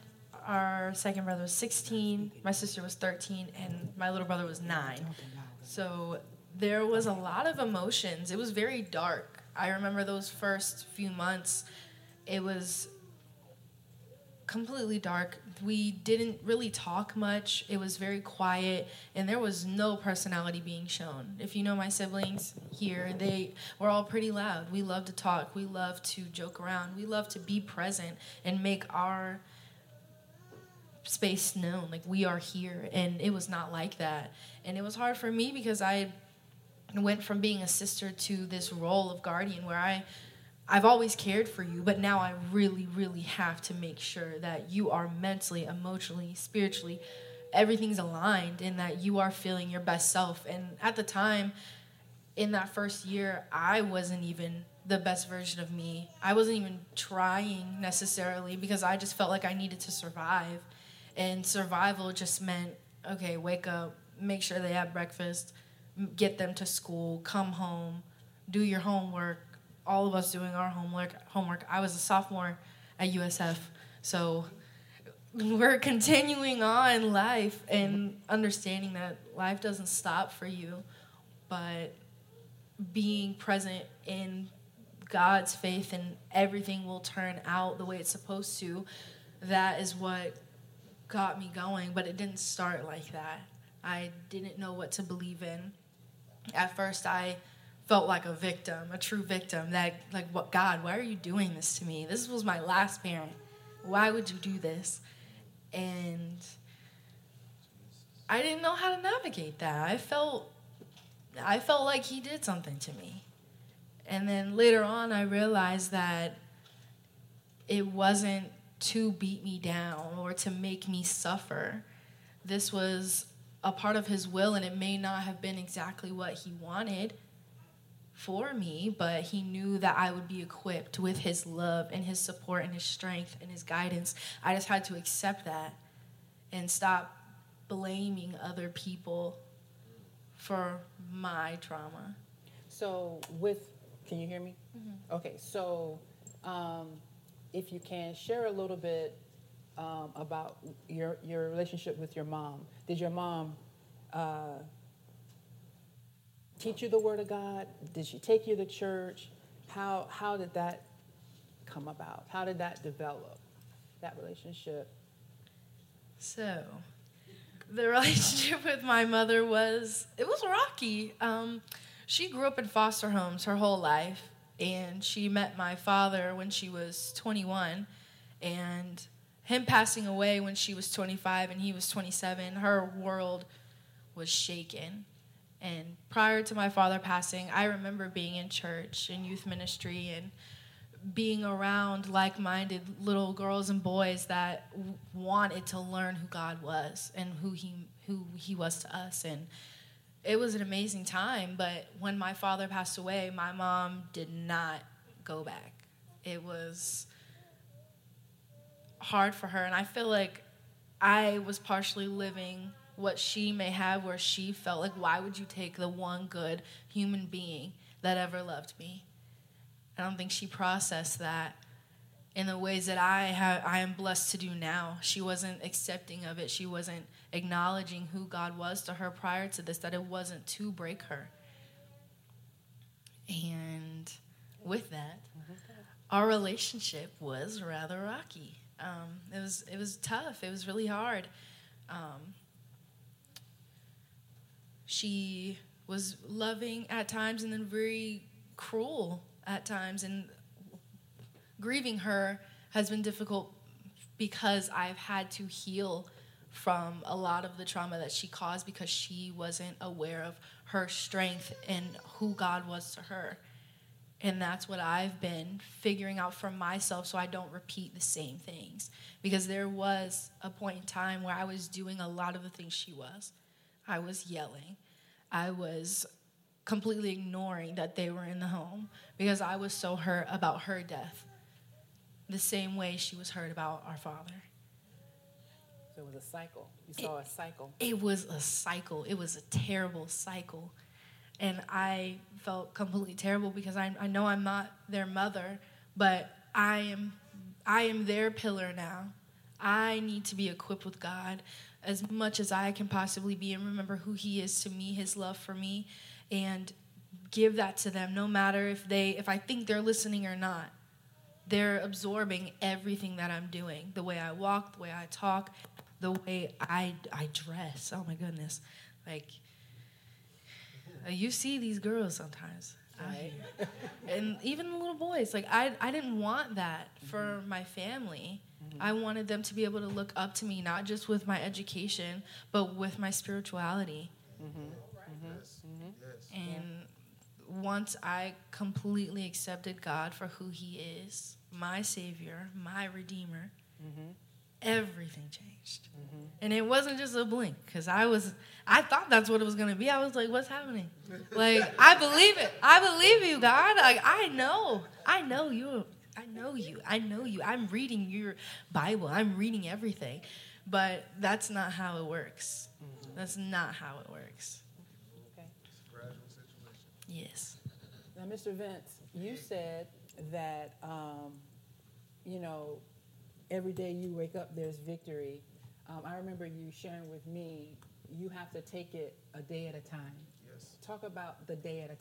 D: our second brother was 16, my sister was 13, and my little brother was 9. So there was a lot of emotions. It was very dark. I remember those first few months, it was completely dark. We didn't really talk much. It was very quiet, and there was no personality being shown. If you know my siblings here, they were all pretty loud. We love to talk. We love to joke around. We love to be present and make our space known, like we are here. And it was not like that. And it was hard for me because I went from being a sister to this role of guardian where I've always cared for you, but now I really, really have to make sure that you are mentally, emotionally, spiritually, everything's aligned and that you are feeling your best self. And at the time, in that first year, I wasn't even the best version of me. I wasn't even trying necessarily because I just felt like I needed to survive. And survival just meant, okay, wake up, make sure they have breakfast, get them to school, come home, do your homework. All of us doing our homework. I was a sophomore at USF, so we're continuing on life and understanding that life doesn't stop for you, but being present in God's faith and everything will turn out the way it's supposed to, that is what got me going, but it didn't start like that. I didn't know what to believe in. At first, I felt like a victim, a true victim, that, like, what, God, why are you doing this to me? This was my last parent. Why would you do this? And I didn't know how to navigate that. I felt like he did something to me. And then later on, I realized that it wasn't to beat me down or to make me suffer. This was a part of his will, and it may not have been exactly what he wanted for me, but he knew that I would be equipped with his love and his support and his strength and his guidance. I just had to accept that and stop blaming other people for my trauma.
B: So can you hear me? Mm-hmm. Okay, so if you can, share a little bit about your relationship with your mom. Did your mom teach you the Word of God? Did she take you to church? How did that come about? How did that develop, that relationship?
D: So, the relationship with my mother was rocky. She grew up in foster homes her whole life, and she met my father when she was 21, and him passing away when she was 25 and he was 27, her world was shaken. And prior to my father passing, I remember being in church and youth ministry and being around like-minded little girls and boys that wanted to learn who God was and who he was to us. And it was an amazing time, but when my father passed away, my mom did not go back. It was hard for her, and I feel like I was partially living what she may have, where she felt like, why would you take the one good human being that ever loved me? I don't think she processed that in the ways that I am blessed to do now. She wasn't accepting of it. She wasn't acknowledging who God was to her prior to this, that it wasn't to break her. And with that, our relationship was rather rocky. It was tough. It was really hard. She was loving at times and then very cruel at times, and grieving her has been difficult because I've had to heal from a lot of the trauma that she caused because she wasn't aware of her strength and who God was to her. And that's what I've been figuring out for myself so I don't repeat the same things. Because there was a point in time where I was doing a lot of the things she was. I was yelling. I was completely ignoring that they were in the home because I was so hurt about her death, the same way she was hurt about our father.
B: So it was a cycle. You saw a cycle.
D: It was a cycle. It was a terrible cycle. And I felt completely terrible because I know I'm not their mother, but I am their pillar now. I need to be equipped with God as much as I can possibly be and remember who he is to me, his love for me, and give that to them no matter if I think they're listening or not. They're absorbing everything that I'm doing, the way I walk, the way I talk, the way I dress. Oh, my goodness. Like, you see these girls sometimes.
B: Right.
D: And even the little boys. Like, I didn't want that for my family. I wanted them to be able to look up to me, not just with my education, but with my spirituality. And once I completely accepted God for who he is, my Savior, my Redeemer, everything changed. And it wasn't just a blink, because I thought that's what it was going to be. I was like, what's happening? Like, I believe it. I believe you, God. Like, I know you. I know you. I'm reading your Bible. I'm reading everything. But that's not how it works. That's not how it works.
B: Okay.
D: Yes.
B: Now, Mr. Vince, you said that, every day you wake up, there's victory. I remember you sharing with me, you have to take it a day at a time.
C: Yes.
B: Talk about the day at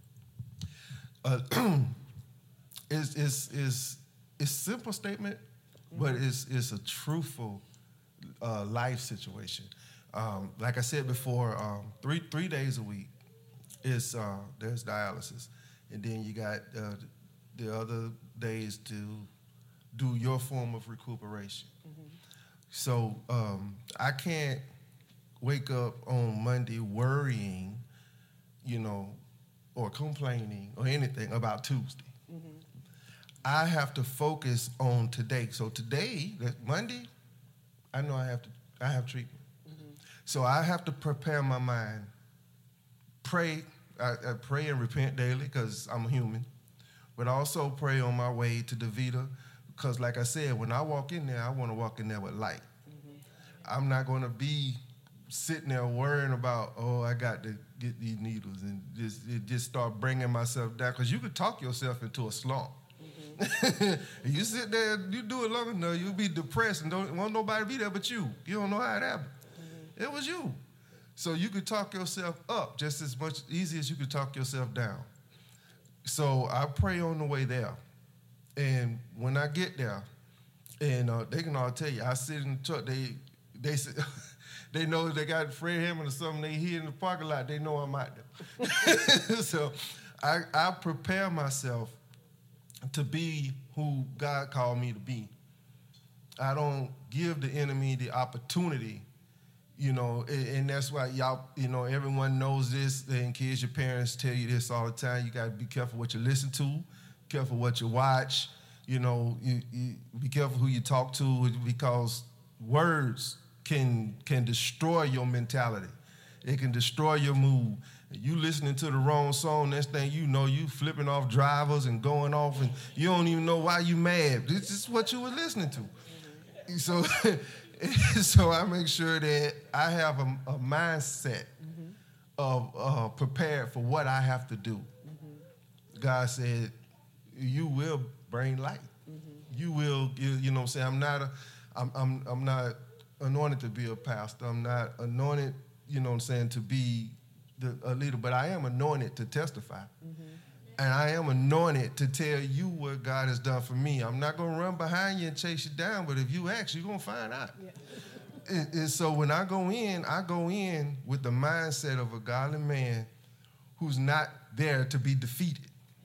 B: a time.
C: It's a simple statement, but it's a truthful life situation. Like I said before, 3 days a week is there's dialysis, and then you got the other days to do your form of recuperation. So I can't wake up on Monday worrying, or complaining or anything about Tuesday. I have to focus on today. So today, Monday, I know I have treatment. So I have to prepare my mind. Pray. I pray and repent daily because I'm a human. But also pray on my way to DeVita because, like I said, when I walk in there, I want to walk in there with light. I'm not going to be sitting there worrying about, I got to get these needles and just start bringing myself down. Because you could talk yourself into a slump. You sit there, you do it long enough, you'll be depressed and don't want nobody to be there but you. You don't know how it happened. It was you. So you could talk yourself up just as much easy as you could talk yourself down. So I pray on the way there. And when I get there, and they can all tell you, I sit in the truck, they say, they know they got Fred Hammond or something, they hear in the parking lot, they know I'm out there. So I prepare myself to be who God called me to be. I don't give the enemy the opportunity, and that's why y'all, everyone knows this, and kids, your parents tell you this all the time. You got to be careful what you listen to, careful what you watch, you be careful who you talk to, because words can destroy your mentality. It can destroy your mood. You listening to the wrong song, next thing you know, you flipping off drivers and going off, and you don't even know why you mad. This is what you were listening to. So I make sure that I have a mindset of prepared for what I have to do. God said, you will bring light. You will, you know what I'm saying? I'm not anointed to be a pastor. I'm not anointed, to be a leader, but I am anointed to testify. And I am anointed to tell you what God has done for me. I'm not going to run behind you and chase you down, but if you ask, you're going to find out. Yeah. And so when I go in with the mindset of a godly man who's not there to be defeated.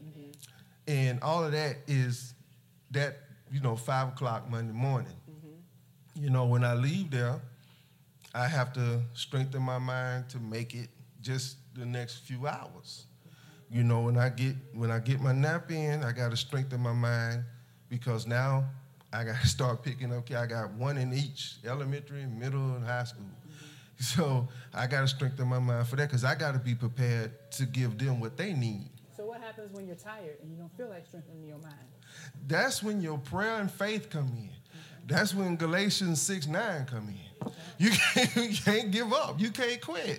C: And all of that is that, 5 o'clock Monday morning. When I leave there, I have to strengthen my mind to make it just the next few hours. When I get my nap in, I got to strengthen my mind because now I got to start picking up. I got one in each, elementary, middle, and high school. So I got to strengthen my mind for that because I got to be prepared to give them what they need.
B: So what happens when you're tired and you don't feel like strengthening your mind?
C: That's when your prayer and faith come in. That's when Galatians 6:9 come in. You can't give up. You can't quit.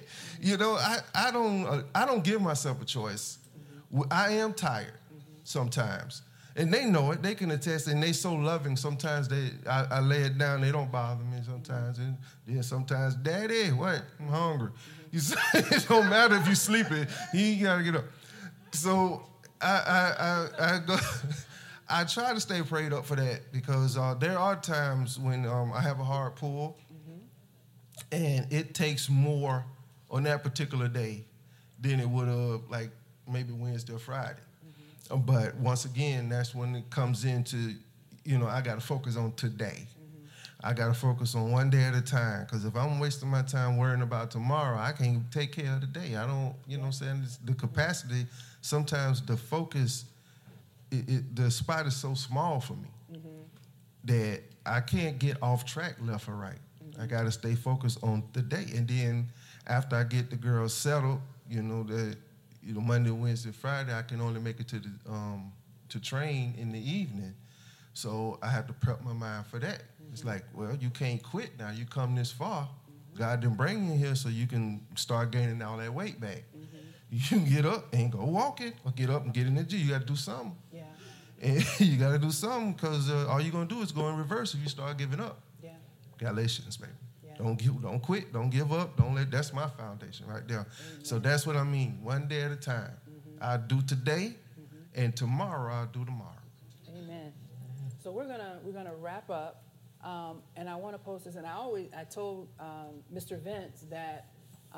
C: I don't give myself a choice. I am tired sometimes, And they know it. They can attest, and they so loving. Sometimes I lay it down. They don't bother me sometimes. And then sometimes, Daddy, what? I'm hungry. You say, it don't matter if you sleeping. You got to get up. So I go. I try to stay prayed up for that because there are times when I have a hard pull, and it takes more on that particular day than it would have like maybe Wednesday or Friday. But once again, that's when it comes into, I got to focus on today. I got to focus on one day at a time, because if I'm wasting my time worrying about tomorrow, I can't take care of the day. I don't, what I'm saying? The capacity, sometimes the focus, the spot is so small for me that I can't get off track left or right. I got to stay focused on the day. And then after I get the girls settled, Monday, Wednesday, Friday, I can only make it to train in the evening. So I have to prep my mind for that. It's like, well, you can't quit now. You come this far. God didn't bring you here so you can start gaining all that weight back. You can get up and go walking, or get up and get in the gym. You got to do something. Yeah. And you got to do something, because all you're going to do is go in reverse if you start giving up. Yeah. Galatians, baby. Don't quit. Don't give up. That's my foundation right there. Amen. So that's what I mean. One day at a time. I'll do today, and tomorrow I'll do tomorrow.
B: Amen. So we're gonna wrap up, and I want to post this. And I told Mr. Vince that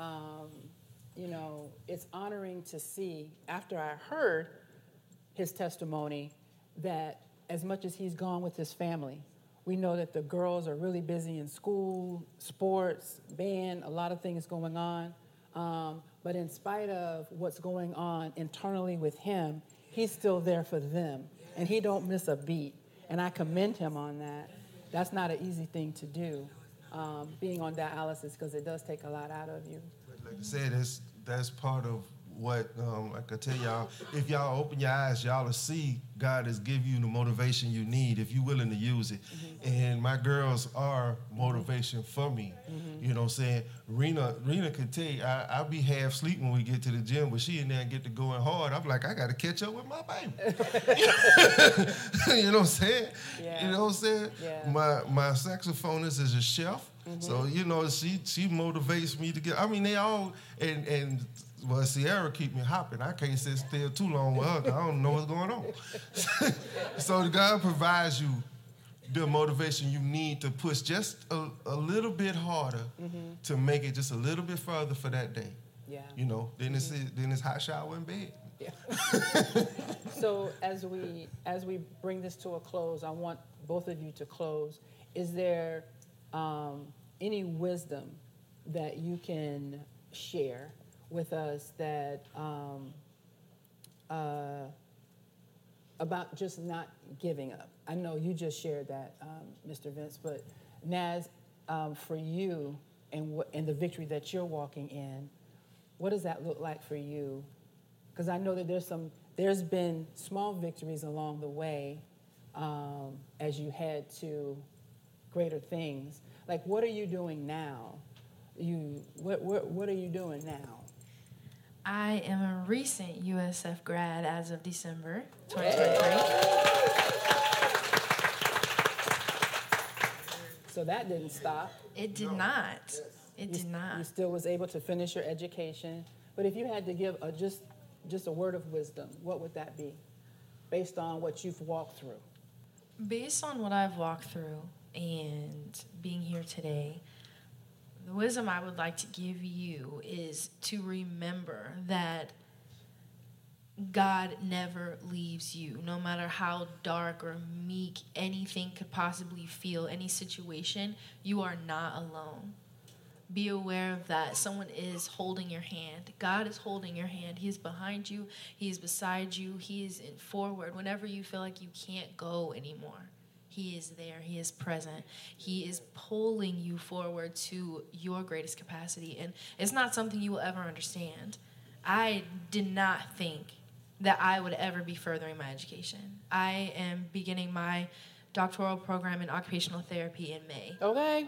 B: it's honoring to see, after I heard his testimony, that as much as he's gone with his family, we know that the girls are really busy in school, sports, band, a lot of things going on. But in spite of what's going on internally with him, he's still there for them. And he don't miss a beat. And I commend him on that. That's not an easy thing to do, being on dialysis, because it does take a lot out of you.
C: Like I said, that's part of what, like I tell y'all, if y'all open your eyes, y'all will see God is giving you the motivation you need if you're willing to use it. And my girls are motivation for me. You know what I'm saying? Rena could tell you, I'll be half asleep when we get to the gym, but she in there and get to going hard. I'm like, I got to catch up with my baby. You know what I'm saying? Yeah. You know what I'm saying? Yeah. My saxophonist is a chef. So, she motivates me to get, they all, and well, Sierra keep me hopping. I can't sit still too long with her, 'cause I don't know what's going on. So God provides you the motivation you need to push just a little bit harder to make it just a little bit further for that day. Yeah. Then it's hot shower in bed. Yeah.
B: So as we bring this to a close, I want both of you to close. Is there any wisdom that you can share with us that about just not giving up? I know you just shared that, Mr. Vince, but Naz, for you and the victory that you're walking in, what does that look like for you? Because I know that there's been small victories along the way as you head to greater things. Like, what are you doing now? What are you doing now?
D: I am a recent USF grad as of December 2023.
B: So that didn't stop.
D: It did not. It did not.
B: You still was able to finish your education. But if you had to give just a word of wisdom, what would that be, based on what you've walked through?
D: Based on what I've walked through and being here today, the wisdom I would like to give you is to remember that God never leaves you. No matter how dark or meek anything could possibly feel, any situation, you are not alone. Be aware of that. Someone is holding your hand. God is holding your hand. He is behind you. He is beside you. He is forward. Whenever you feel like you can't go anymore, He is there. He is present. He is pulling you forward to your greatest capacity. And it's not something you will ever understand. I did not think that I would ever be furthering my education. I am beginning my doctoral program in occupational therapy in May.
B: Okay.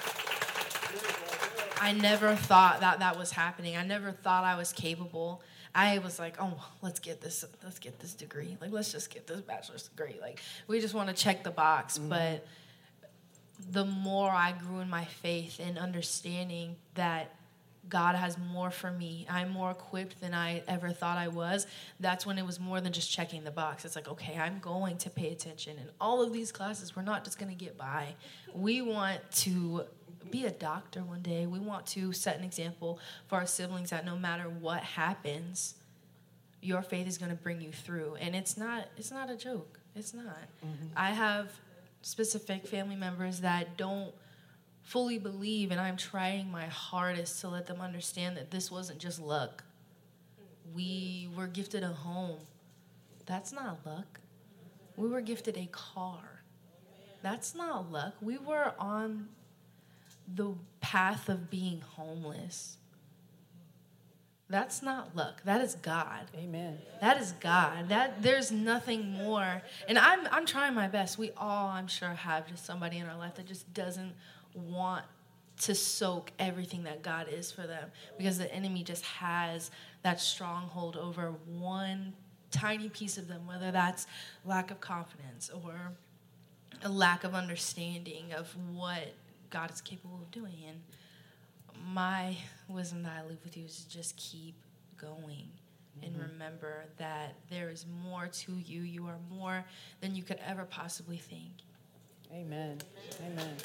D: I never thought that was happening. I never thought I was capable. I was like, oh, let's get this degree. Like, let's just get this bachelor's degree. Like, we just want to check the box. Mm-hmm. But the more I grew in my faith and understanding that God has more for me, I'm more equipped than I ever thought I was, that's when it was more than just checking the box. It's like, okay, I'm going to pay attention. And all of these classes, we're not just going to get by. We want to be a doctor one day. We want to set an example for our siblings that no matter what happens, your faith is going to bring you through. And it's not a joke. It's not. Mm-hmm. I have specific family members that don't fully believe, and I'm trying my hardest to let them understand that this wasn't just luck. We were gifted a home. That's not luck. We were gifted a car. That's not luck. We were on the path of being homeless. That's not luck. That is God.
B: Amen.
D: That is God. There's nothing more. And I'm trying my best. We all, I'm sure, have just somebody in our life that just doesn't want to soak everything that God is for them, because the enemy just has that stronghold over one tiny piece of them, whether that's lack of confidence or a lack of understanding of what God is capable of doing. And my wisdom that I leave with you is to just keep going and remember that there is more to you. You are more than you could ever possibly think.
B: Amen. Amen.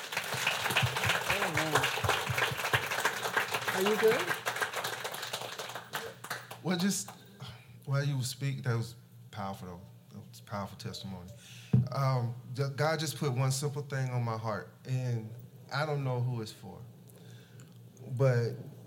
B: Amen. Are you good?
C: Well, just while you speak, that was powerful, though. That was powerful testimony. God just put one simple thing on my heart, and I don't know who it's for, but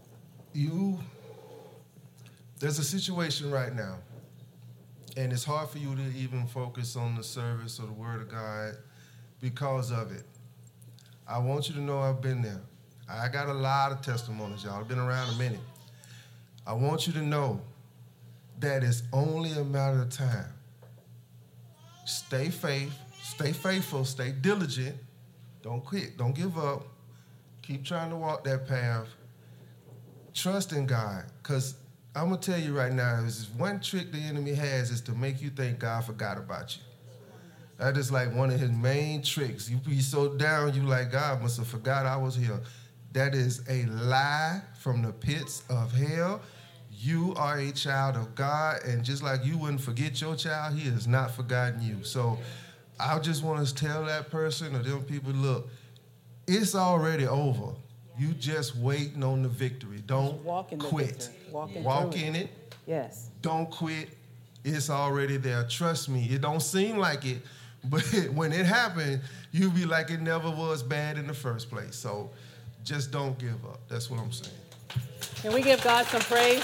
C: there's a situation right now, and it's hard for you to even focus on the service or the Word of God because of it. I want you to know I've been there. I got a lot of testimonies, y'all. I've been around a minute. I want you to know that it's only a matter of time. Stay faithful, stay diligent. Don't quit, don't give up. Keep trying to walk that path. Trust in God, because I'm going to tell you right now, this one trick the enemy has is to make you think God forgot about you. That is like one of his main tricks. You be so down, you like, God must have forgot I was here. That is a lie from the pits of hell. You are a child of God, and just like you wouldn't forget your child, he has not forgotten you. So I just want to tell that person or them people, look, it's already over. You just waiting on the victory. Don't quit. Walk in it.
B: Yes.
C: Don't quit. It's already there. Trust me. It don't seem like it, but when it happened, you be like it never was bad in the first place. So just don't give up. That's what I'm saying.
B: Can we give God some praise?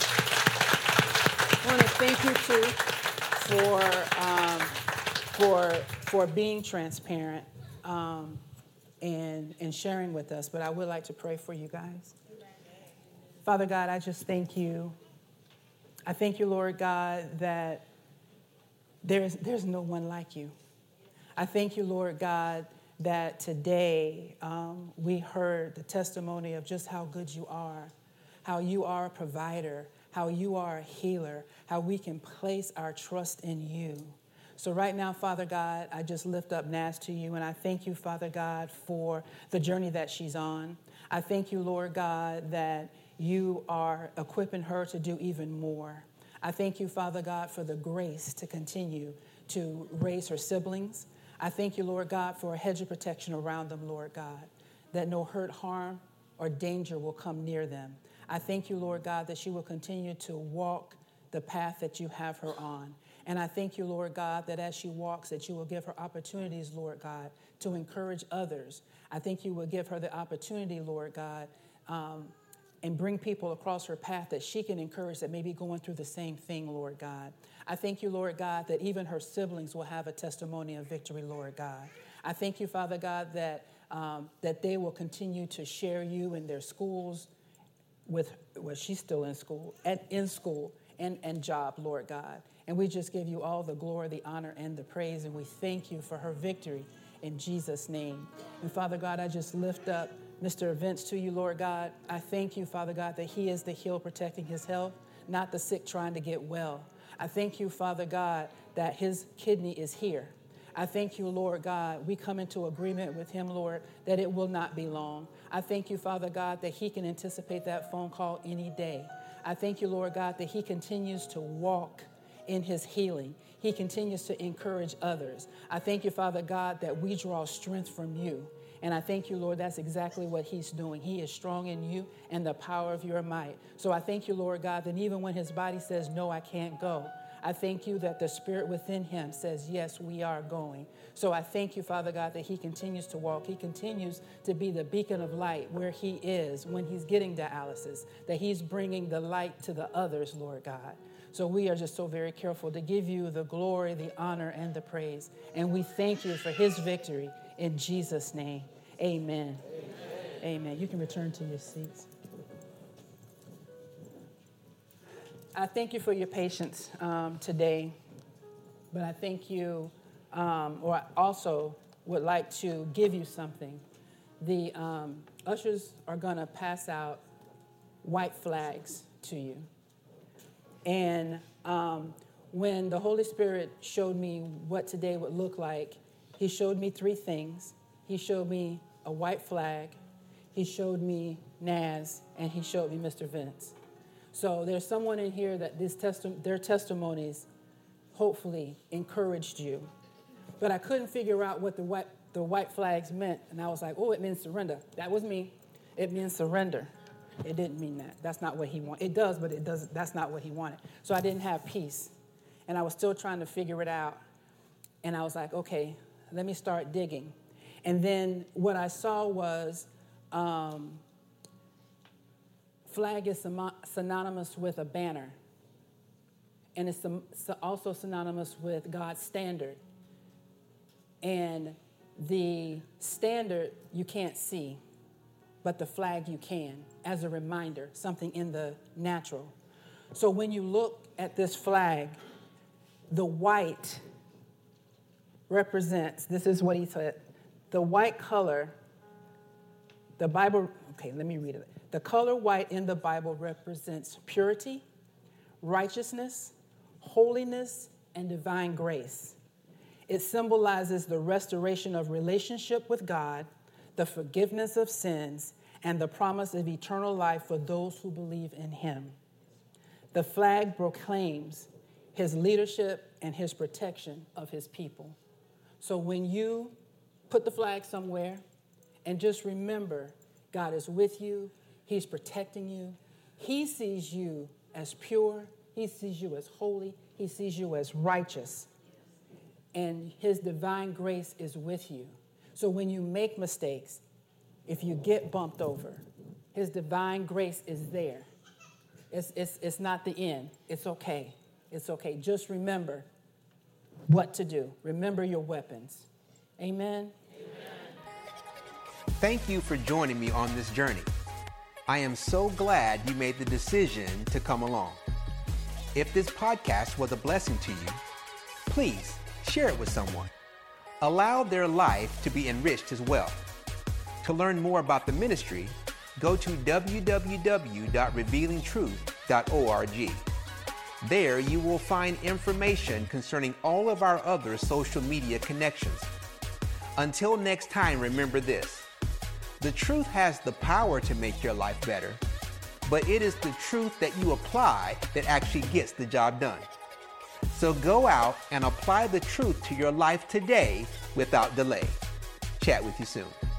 B: I want to thank you too for being transparent and sharing with us. But I would like to pray for you guys. Father God, I just thank you. I thank you, Lord God, that there's no one like you. I thank you, Lord God, that today we heard the testimony of just how good you are a provider, how you are a healer, how we can place our trust in you. So right now, Father God, I just lift up Naz to you, and I thank you, Father God, for the journey that she's on. I thank you, Lord God, that you are equipping her to do even more. I thank you, Father God, for the grace to continue to raise her siblings. I thank you, Lord God, for a hedge of protection around them, Lord God, that no hurt, harm, or danger will come near them. I thank you, Lord God, that she will continue to walk the path that you have her on. And I thank you, Lord God, that as she walks, that you will give her opportunities, Lord God, to encourage others. I think you will give her the opportunity, Lord God, and bring people across her path that she can encourage that may be going through the same thing, Lord God. I thank you, Lord God, that even her siblings will have a testimony of victory, Lord God. I thank you, Father God, that they will continue to share you in their schools she's still in school, and job, Lord God. And we just give you all the glory, the honor, and the praise, and we thank you for her victory in Jesus' name. And Father God, I just lift up Mr. Vince to you, Lord God. I thank you, Father God, that he is the healer protecting his health, not the sick trying to get well. I thank you, Father God, that his kidney is here. I thank you, Lord God, we come into agreement with him, Lord, that it will not be long. I thank you, Father God, that he can anticipate that phone call any day. I thank you, Lord God, that he continues to walk in his healing. He continues to encourage others. I thank you, Father God, that we draw strength from you. And I thank you, Lord, that's exactly what he's doing. He is strong in you and the power of your might. So I thank you, Lord God, that even when his body says, no, I can't go, I thank you that the spirit within him says, yes, we are going. So I thank you, Father God, that he continues to walk. He continues to be the beacon of light where he is when he's getting dialysis, that he's bringing the light to the others, Lord God. So we are just so very careful to give you the glory, the honor, and the praise. And we thank you for his victory in Jesus' name. Amen. Amen. Amen. You can return to your seats. I thank you for your patience today, but I thank you, or I also would like to give you something. The ushers are going to pass out white flags to you. And when the Holy Spirit showed me what today would look like, he showed me three things. He showed me a white flag, he showed me Naz, and he showed me Mr. Vince. So there's someone in here that their testimonies hopefully encouraged you. But I couldn't figure out what the white flags meant, and I was like, oh, it means surrender. That was me. It means surrender. It didn't mean that. That's not what he wanted. It does, but it doesn't. That's not what he wanted. So I didn't have peace, and I was still trying to figure it out. And I was like, okay, let me start digging. And then what I saw was flag is synonymous with a banner. And it's also synonymous with God's standard. And the standard you can't see, but the flag you can, as a reminder, something in the natural. So when you look at this flag, the white represents, this is what he said, the white color, the Bible, okay, let me read it. The color white in the Bible represents purity, righteousness, holiness, and divine grace. It symbolizes the restoration of relationship with God, the forgiveness of sins, and the promise of eternal life for those who believe in him. The flag proclaims his leadership and his protection of his people. So when you put the flag somewhere and just remember, God is with you, he's protecting you, he sees you as pure, he sees you as holy, he sees you as righteous, and his divine grace is with you. So when you make mistakes, if you get bumped over, his divine grace is there. It's not the end. It's okay. It's okay. Just remember what to do. Remember your weapons. Amen?
A: Thank you for joining me on this journey. I am so glad you made the decision to come along. If this podcast was a blessing to you, please share it with someone. Allow their life to be enriched as well. To learn more about the ministry, go to www.revealingtruth.org. There you will find information concerning all of our other social media connections. Until next time, remember this. The truth has the power to make your life better, but it is the truth that you apply that actually gets the job done. So go out and apply the truth to your life today without delay. Chat with you soon.